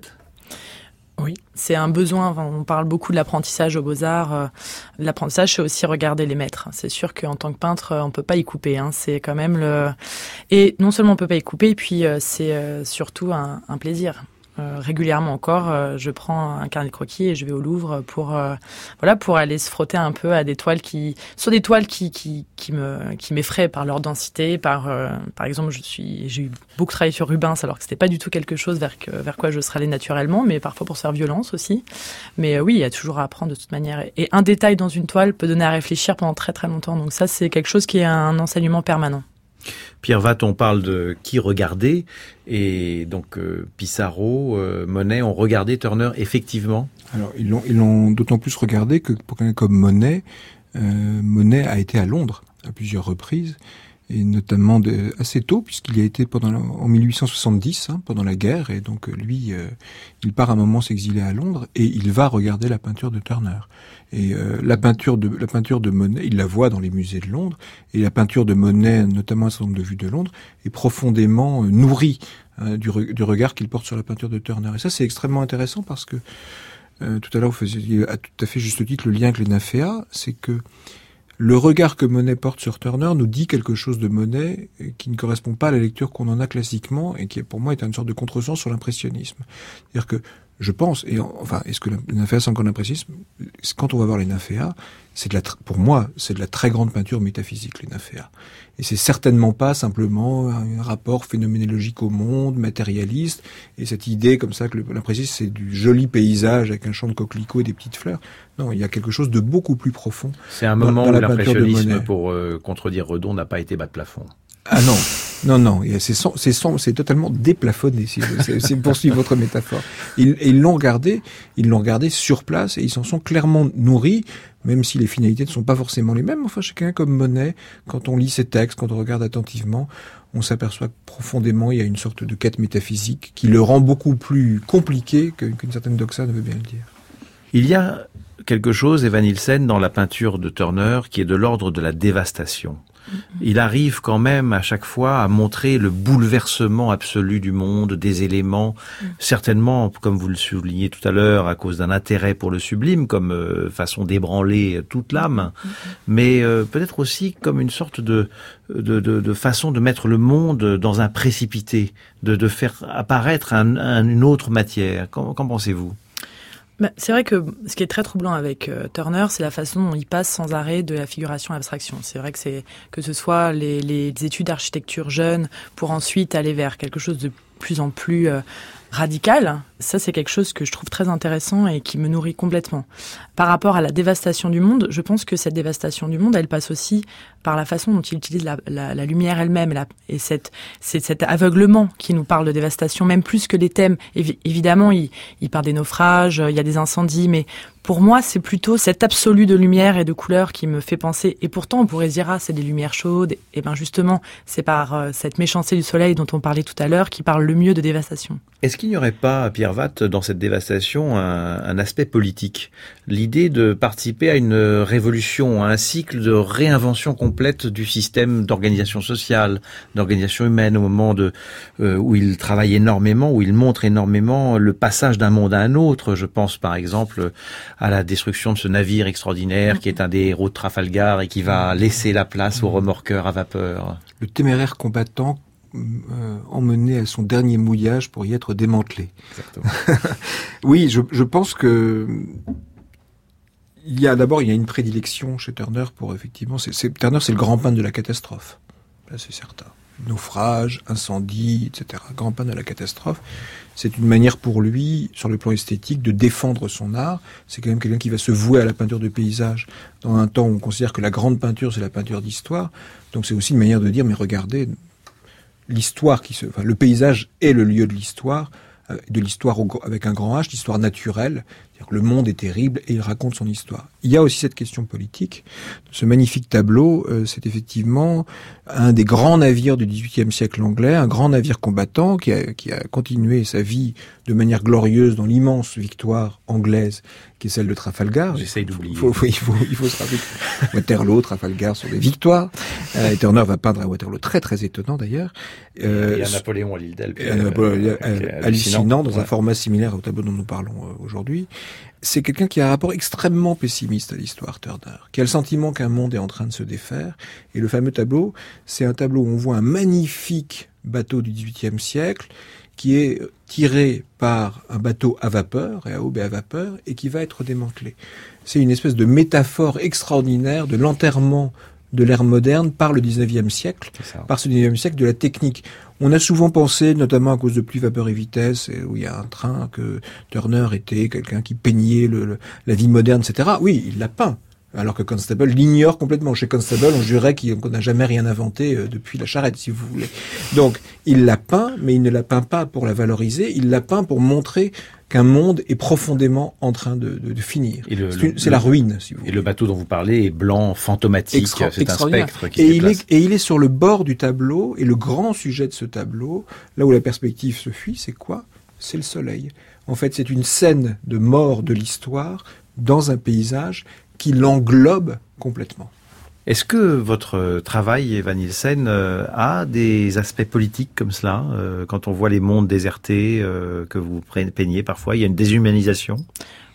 Oui, c'est un besoin. Enfin, on parle beaucoup de l'apprentissage aux Beaux-Arts. Euh, l'apprentissage, c'est aussi regarder les maîtres. C'est sûr qu'en tant que peintre, on peut pas y couper. Hein. C'est quand même le. Et non seulement on peut pas y couper, et puis euh, c'est euh, surtout un, un plaisir. Euh, régulièrement encore, euh, je prends un carnet de croquis et je vais au Louvre pour euh, voilà pour aller se frotter un peu à des toiles qui sur des toiles qui qui qui me qui m'effraient par leur densité, par euh, par exemple je suis j'ai eu beaucoup travaillé sur Rubens alors que c'était pas du tout quelque chose vers que, vers quoi je serais allée naturellement, mais parfois pour se faire violence aussi. Mais euh, oui, il y a toujours à apprendre de toute manière, et un détail dans une toile peut donner à réfléchir pendant très très longtemps. Donc ça, c'est quelque chose qui est un enseignement permanent. Pierre Watt, on parle de qui regarder, et donc euh, Pissarro, euh, Monet ont regardé Turner effectivement. Alors ils l'ont, ils l'ont d'autant plus regardé que pour quelqu'un comme Monet, euh, Monet a été à Londres à plusieurs reprises, et notamment de, assez tôt, puisqu'il y a été pendant la, en mille huit cent soixante-dix, hein, pendant la guerre, et donc lui, euh, il part un moment s'exiler à Londres, et il va regarder la peinture de Turner. Et euh, la peinture de la peinture de Monet, il la voit dans les musées de Londres, et la peinture de Monet, notamment un certain nombre de vues de Londres, est profondément euh, nourrie hein, du, re, du regard qu'il porte sur la peinture de Turner. Et ça, c'est extrêmement intéressant parce que euh, tout à l'heure, vous faisiez à tout à fait juste titre le lien avec les nymphéas, c'est que le regard que Monet porte sur Turner nous dit quelque chose de Monet qui ne correspond pas à la lecture qu'on en a classiquement et qui, pour moi, est une sorte de contresens sur l'impressionnisme. C'est-à-dire que je pense, et enfin, est-ce que les nymphéas c'est encore l'impressionnisme? Quand on va voir les nymphéas, c'est de la, pour moi, c'est de la très grande peinture métaphysique, les nymphéas. Et c'est certainement pas simplement un rapport phénoménologique au monde, matérialiste, et cette idée comme ça que l'impressionnisme c'est du joli paysage avec un champ de coquelicots et des petites fleurs. Non, il y a quelque chose de beaucoup plus profond. C'est un moment où l'impressionnisme, pour euh, contredire Redon, n'a pas été bas de plafond. Ah non, non, non, c'est sombre, c'est sombre, c'est totalement déplafonné, si c'est, c'est poursuivre votre métaphore. Ils, ils l'ont gardé, ils l'ont gardé sur place et ils s'en sont clairement nourris, même si les finalités ne sont pas forcément les mêmes. Enfin, chacun comme Monet, quand on lit ses textes, quand on regarde attentivement, on s'aperçoit que profondément, il y a une sorte de quête métaphysique qui le rend beaucoup plus compliqué que, qu'une certaine doxa ne veut bien le dire. Il y a quelque chose, Evan Nielsen, dans la peinture de Turner qui est de l'ordre de la dévastation. Il arrive quand même à chaque fois à montrer le bouleversement absolu du monde, des éléments, mmh. certainement, comme vous le soulignez tout à l'heure, à cause d'un intérêt pour le sublime, comme euh, façon d'ébranler toute l'âme, mmh. mais euh, peut-être aussi comme une sorte de, de, de, de façon de mettre le monde dans un précipité, de, de faire apparaître un, un, une autre matière. Qu'en, qu'en pensez-vous ? Bah, c'est vrai que ce qui est très troublant avec euh, Turner, c'est la façon dont il passe sans arrêt de la figuration à l'abstraction. C'est vrai que c'est que ce soit les, les études d'architecture jeunes pour ensuite aller vers quelque chose de plus en plus euh, radical. Ça, c'est quelque chose que je trouve très intéressant et qui me nourrit complètement. Par rapport à la dévastation du monde, je pense que cette dévastation du monde, elle passe aussi par la façon dont il utilise la, la, la lumière elle-même la, et cette, c'est cet aveuglement qui nous parle de dévastation, même plus que les thèmes. Évi- évidemment, il, il parle des naufrages, il y a des incendies, mais pour moi, c'est plutôt cet absolu de lumière et de couleur qui me fait penser. Et pourtant, on pourrait se dire, ah, c'est des lumières chaudes. Et ben justement, c'est par euh, cette méchanceté du soleil dont on parlait tout à l'heure qui parle le mieux de dévastation. Est-ce qu'il n'y aurait pas, Pierre Watt, dans cette dévastation, un, un aspect politique ? L'idée de participer à une révolution, à un cycle de réinvention complète du système d'organisation sociale, d'organisation humaine, au moment de, euh, où il travaille énormément, où il montre énormément le passage d'un monde à un autre. Je pense par exemple à la destruction de ce navire extraordinaire qui est un des héros de Trafalgar et qui va laisser la place aux remorqueurs à vapeur. Le téméraire combattant Euh, emmené à son dernier mouillage pour y être démantelé. Exactement. Oui, je, je pense que il y a d'abord il y a une prédilection chez Turner pour effectivement c'est, c'est Turner c'est le grand peintre de la catastrophe. Là c'est certain. Naufrage, incendie, et cetera. Grand peintre de la catastrophe. C'est une manière pour lui, sur le plan esthétique, de défendre son art. C'est quand même quelqu'un qui va se vouer à la peinture de paysage dans un temps où on considère que la grande peinture c'est la peinture d'histoire. Donc c'est aussi une manière de dire mais regardez. L'histoire qui se, enfin, le paysage est le lieu de l'histoire, euh, de l'histoire au, avec un grand H, l'histoire naturelle. C'est-à-dire que le monde est terrible et il raconte son histoire. Il y a aussi cette question politique. Ce magnifique tableau, euh, c'est effectivement un des grands navires du dix-huitième siècle anglais, un grand navire combattant qui a, qui a continué sa vie de manière glorieuse dans l'immense victoire anglaise qui est celle de Trafalgar. J'essaye d'oublier. Il faut, faut, il faut, il faut se rappeler que Waterloo, Trafalgar sont des victoires. Euh, et Turner va peindre un Waterloo très très étonnant d'ailleurs. Euh, et un Napoléon à l'île d'Elbe. Et un Napoléon euh, euh, hallucinant dans ouais. un format similaire au tableau dont nous parlons euh, aujourd'hui. C'est quelqu'un qui a un rapport extrêmement pessimiste à l'histoire, Turner, qui a le sentiment qu'un monde est en train de se défaire. Et le fameux tableau, c'est un tableau où on voit un magnifique bateau du dix-huitième siècle qui est tiré par un bateau à vapeur, et à aube et à vapeur, et qui va être démantelé. C'est une espèce de métaphore extraordinaire de l'enterrement de l'ère moderne par le dix-neuvième siècle, par ce dix-neuvième siècle de la technique. On a souvent pensé, notamment à cause de Pluie, vapeur et vitesse, où il y a un train, que Turner était quelqu'un qui peignait le, le, la vie moderne, et cetera. Oui, il l'a peint. Alors que Constable l'ignore complètement. Chez Constable, on jurait qu'on n'a jamais rien inventé depuis la charrette, si vous voulez. Donc, il l'a peint, mais il ne l'a peint pas pour la valoriser, il l'a peint pour montrer qu'un monde est profondément en train de, de, de finir. Le, c'est, une, c'est le, la ruine, si vous voulez. Et le bateau dont vous parlez est blanc, fantomatique, Extra, c'est un spectre qui et se il déplace. Est, et il est sur le bord du tableau, et le grand sujet de ce tableau, là où la perspective se fuit, c'est quoi ? C'est le soleil. En fait, c'est une scène de mort de l'histoire dans un paysage qui l'englobe complètement. Est-ce que votre travail, Evan Nielsen, euh, a des aspects politiques comme cela euh, quand on voit les mondes désertés euh, que vous peignez parfois, il y a une déshumanisation ?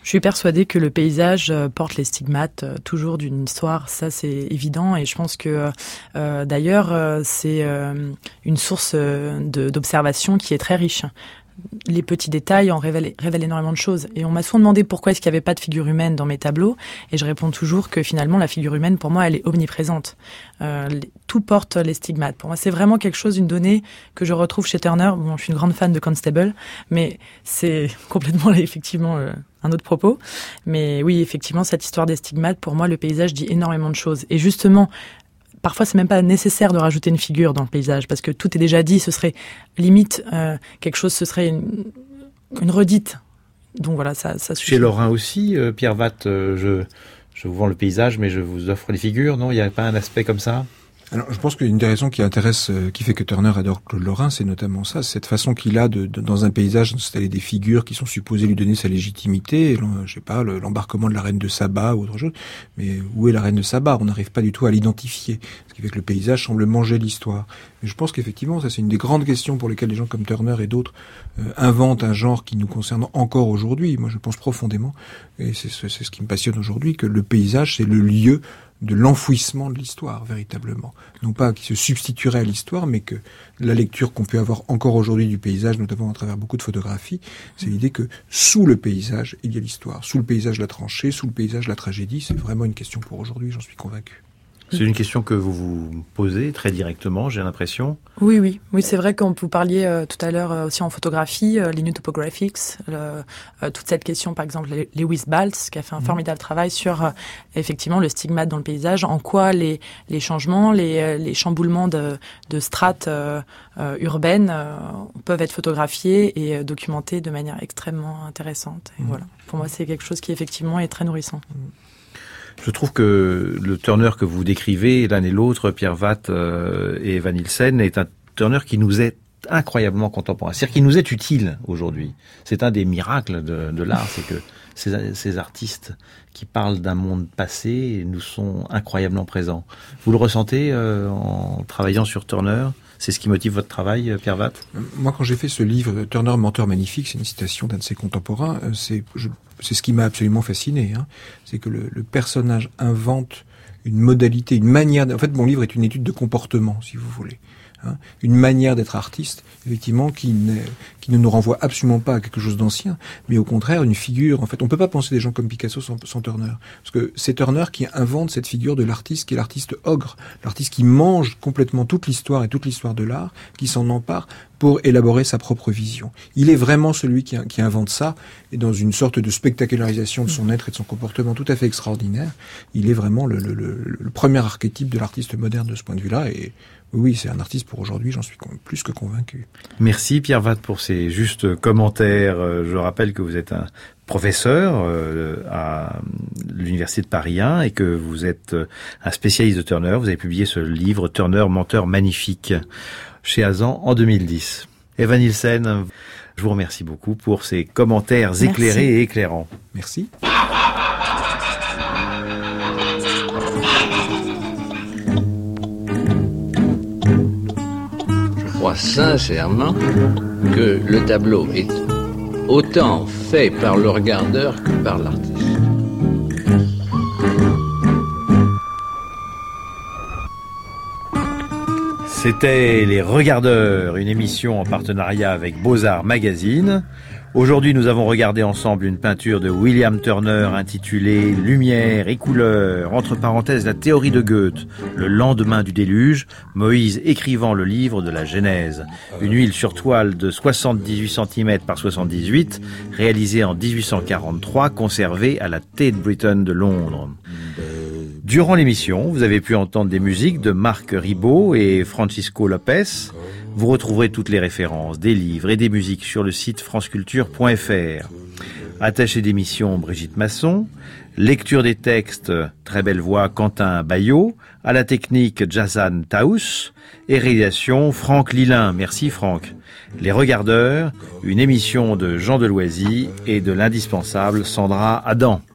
Je suis persuadée que le paysage porte les stigmates toujours d'une histoire, ça c'est évident, et je pense que euh, d'ailleurs euh, c'est euh, une source de, d'observation qui est très riche. Les petits détails en révèlent, révèlent énormément de choses. Et on m'a souvent demandé pourquoi est-ce qu'il n'y avait pas de figure humaine dans mes tableaux. Et je réponds toujours que finalement, la figure humaine, pour moi, elle est omniprésente. Euh, les, tout porte les stigmates. Pour moi, c'est vraiment quelque chose, une donnée que je retrouve chez Turner. Bon, je suis une grande fan de Constable, mais c'est complètement, effectivement, euh, un autre propos. Mais oui, effectivement, cette histoire des stigmates, pour moi, le paysage dit énormément de choses. Et justement, parfois, c'est même pas nécessaire de rajouter une figure dans le paysage, parce que tout est déjà dit. Ce serait limite euh, quelque chose, ce serait une, une redite. Donc voilà, ça, ça suffit. Chez Lorrain aussi, euh, Pierre Watt, euh, je, je vous vends le paysage, mais je vous offre les figures, non? Il n'y a pas un aspect comme ça? Alors, je pense qu'une des raisons qui intéresse, euh, qui fait que Turner adore Claude Lorrain, c'est notamment ça, cette façon qu'il a de, de dans un paysage d'installer des figures qui sont supposées lui donner sa légitimité. Je sais pas, le, l'embarquement de la reine de Saba ou autre chose. Mais où est la reine de Saba? On n'arrive pas du tout à l'identifier. Ce qui fait que le paysage semble manger l'histoire. Mais je pense qu'effectivement, ça c'est une des grandes questions pour lesquelles les gens comme Turner et d'autres euh, inventent un genre qui nous concerne encore aujourd'hui. Moi, je pense profondément, et c'est, c'est, c'est ce qui me passionne aujourd'hui, que le paysage, c'est le lieu de l'enfouissement de l'histoire, véritablement. Non pas qui se substituerait à l'histoire, mais que la lecture qu'on peut avoir encore aujourd'hui du paysage, notamment à travers beaucoup de photographies, c'est l'idée que sous le paysage, il y a l'histoire. Sous le paysage, la tranchée, sous le paysage, la tragédie. C'est vraiment une question pour aujourd'hui, j'en suis convaincu. C'est une question que vous vous posez très directement, j'ai l'impression. Oui, oui, oui, c'est vrai qu'on vous parliez euh, tout à l'heure euh, aussi en photographie, euh, les New Topographics, euh, euh, toute cette question, par exemple, Lewis Baltz, qui a fait un mmh. formidable travail sur euh, effectivement le stigmate dans le paysage, en quoi les les changements, les les chamboulements de de strates euh, euh, urbaines euh, peuvent être photographiés et euh, documentés de manière extrêmement intéressante. Et mmh. voilà, pour moi, c'est quelque chose qui effectivement est très nourrissant. Mmh. Je trouve que le Turner que vous décrivez, l'un et l'autre, Pierre Watt euh, et Evan Nielsen, est un Turner qui nous est incroyablement contemporain. C'est-à-dire qu'il nous est utile aujourd'hui. C'est un des miracles de, de l'art, c'est que ces, ces artistes qui parlent d'un monde passé nous sont incroyablement présents. Vous le ressentez euh, en travaillant sur Turner ? C'est ce qui motive votre travail, Pierre Watt? Moi, quand j'ai fait ce livre, Turner, menteur magnifique, c'est une citation d'un de ses contemporains, c'est, je, c'est ce qui m'a absolument fasciné. Hein. C'est que le, le personnage invente une modalité, une manière... En fait, mon livre est une étude de comportement, si vous voulez. Hein, une manière d'être artiste, effectivement, qui, qui ne nous renvoie absolument pas à quelque chose d'ancien, mais au contraire, une figure... En fait, on peut pas penser des gens comme Picasso sans, sans Turner. Parce que c'est Turner qui invente cette figure de l'artiste, qui est l'artiste ogre, l'artiste qui mange complètement toute l'histoire et toute l'histoire de l'art, qui s'en empare pour élaborer sa propre vision. Il est vraiment celui qui, qui invente ça, et dans une sorte de spectacularisation de son être et de son comportement tout à fait extraordinaire, il est vraiment le, le, le, le premier archétype de l'artiste moderne de ce point de vue-là, et oui, c'est un artiste pour aujourd'hui, j'en suis plus que convaincu. Merci Pierre Watt pour ces justes commentaires. Je rappelle que vous êtes un professeur à l'Université de Paris un et que vous êtes un spécialiste de Turner. Vous avez publié ce livre Turner, menteur magnifique chez Azan en deux mille dix. Evan Nielsen, je vous remercie beaucoup pour ces commentaires Merci. éclairés et éclairants. Merci. Je crois sincèrement que le tableau est autant fait par le regardeur que par l'artiste. C'était Les Regardeurs, une émission en partenariat avec Beaux-Arts Magazine. Aujourd'hui, nous avons regardé ensemble une peinture de William Turner intitulée « Lumière et couleurs », entre parenthèses la théorie de Goethe, le lendemain du déluge, Moïse écrivant le livre de la Genèse. Une huile sur toile de soixante-dix-huit centimètres par soixante-dix-huit, réalisée en dix-huit cent quarante-trois, conservée à la Tate Britain de Londres. Durant l'émission, vous avez pu entendre des musiques de Marc Ribot et Francisco Lopez. Vous retrouverez toutes les références, des livres et des musiques sur le site franceculture point f r. Attaché d'émission Brigitte Masson, lecture des textes, très belle voix Quentin Bayot, à la technique Jazan Taous et réalisation Franck Lilin. Merci Franck. Les Regardeurs, une émission de Jean Deloisy et de l'indispensable Sandra Adam.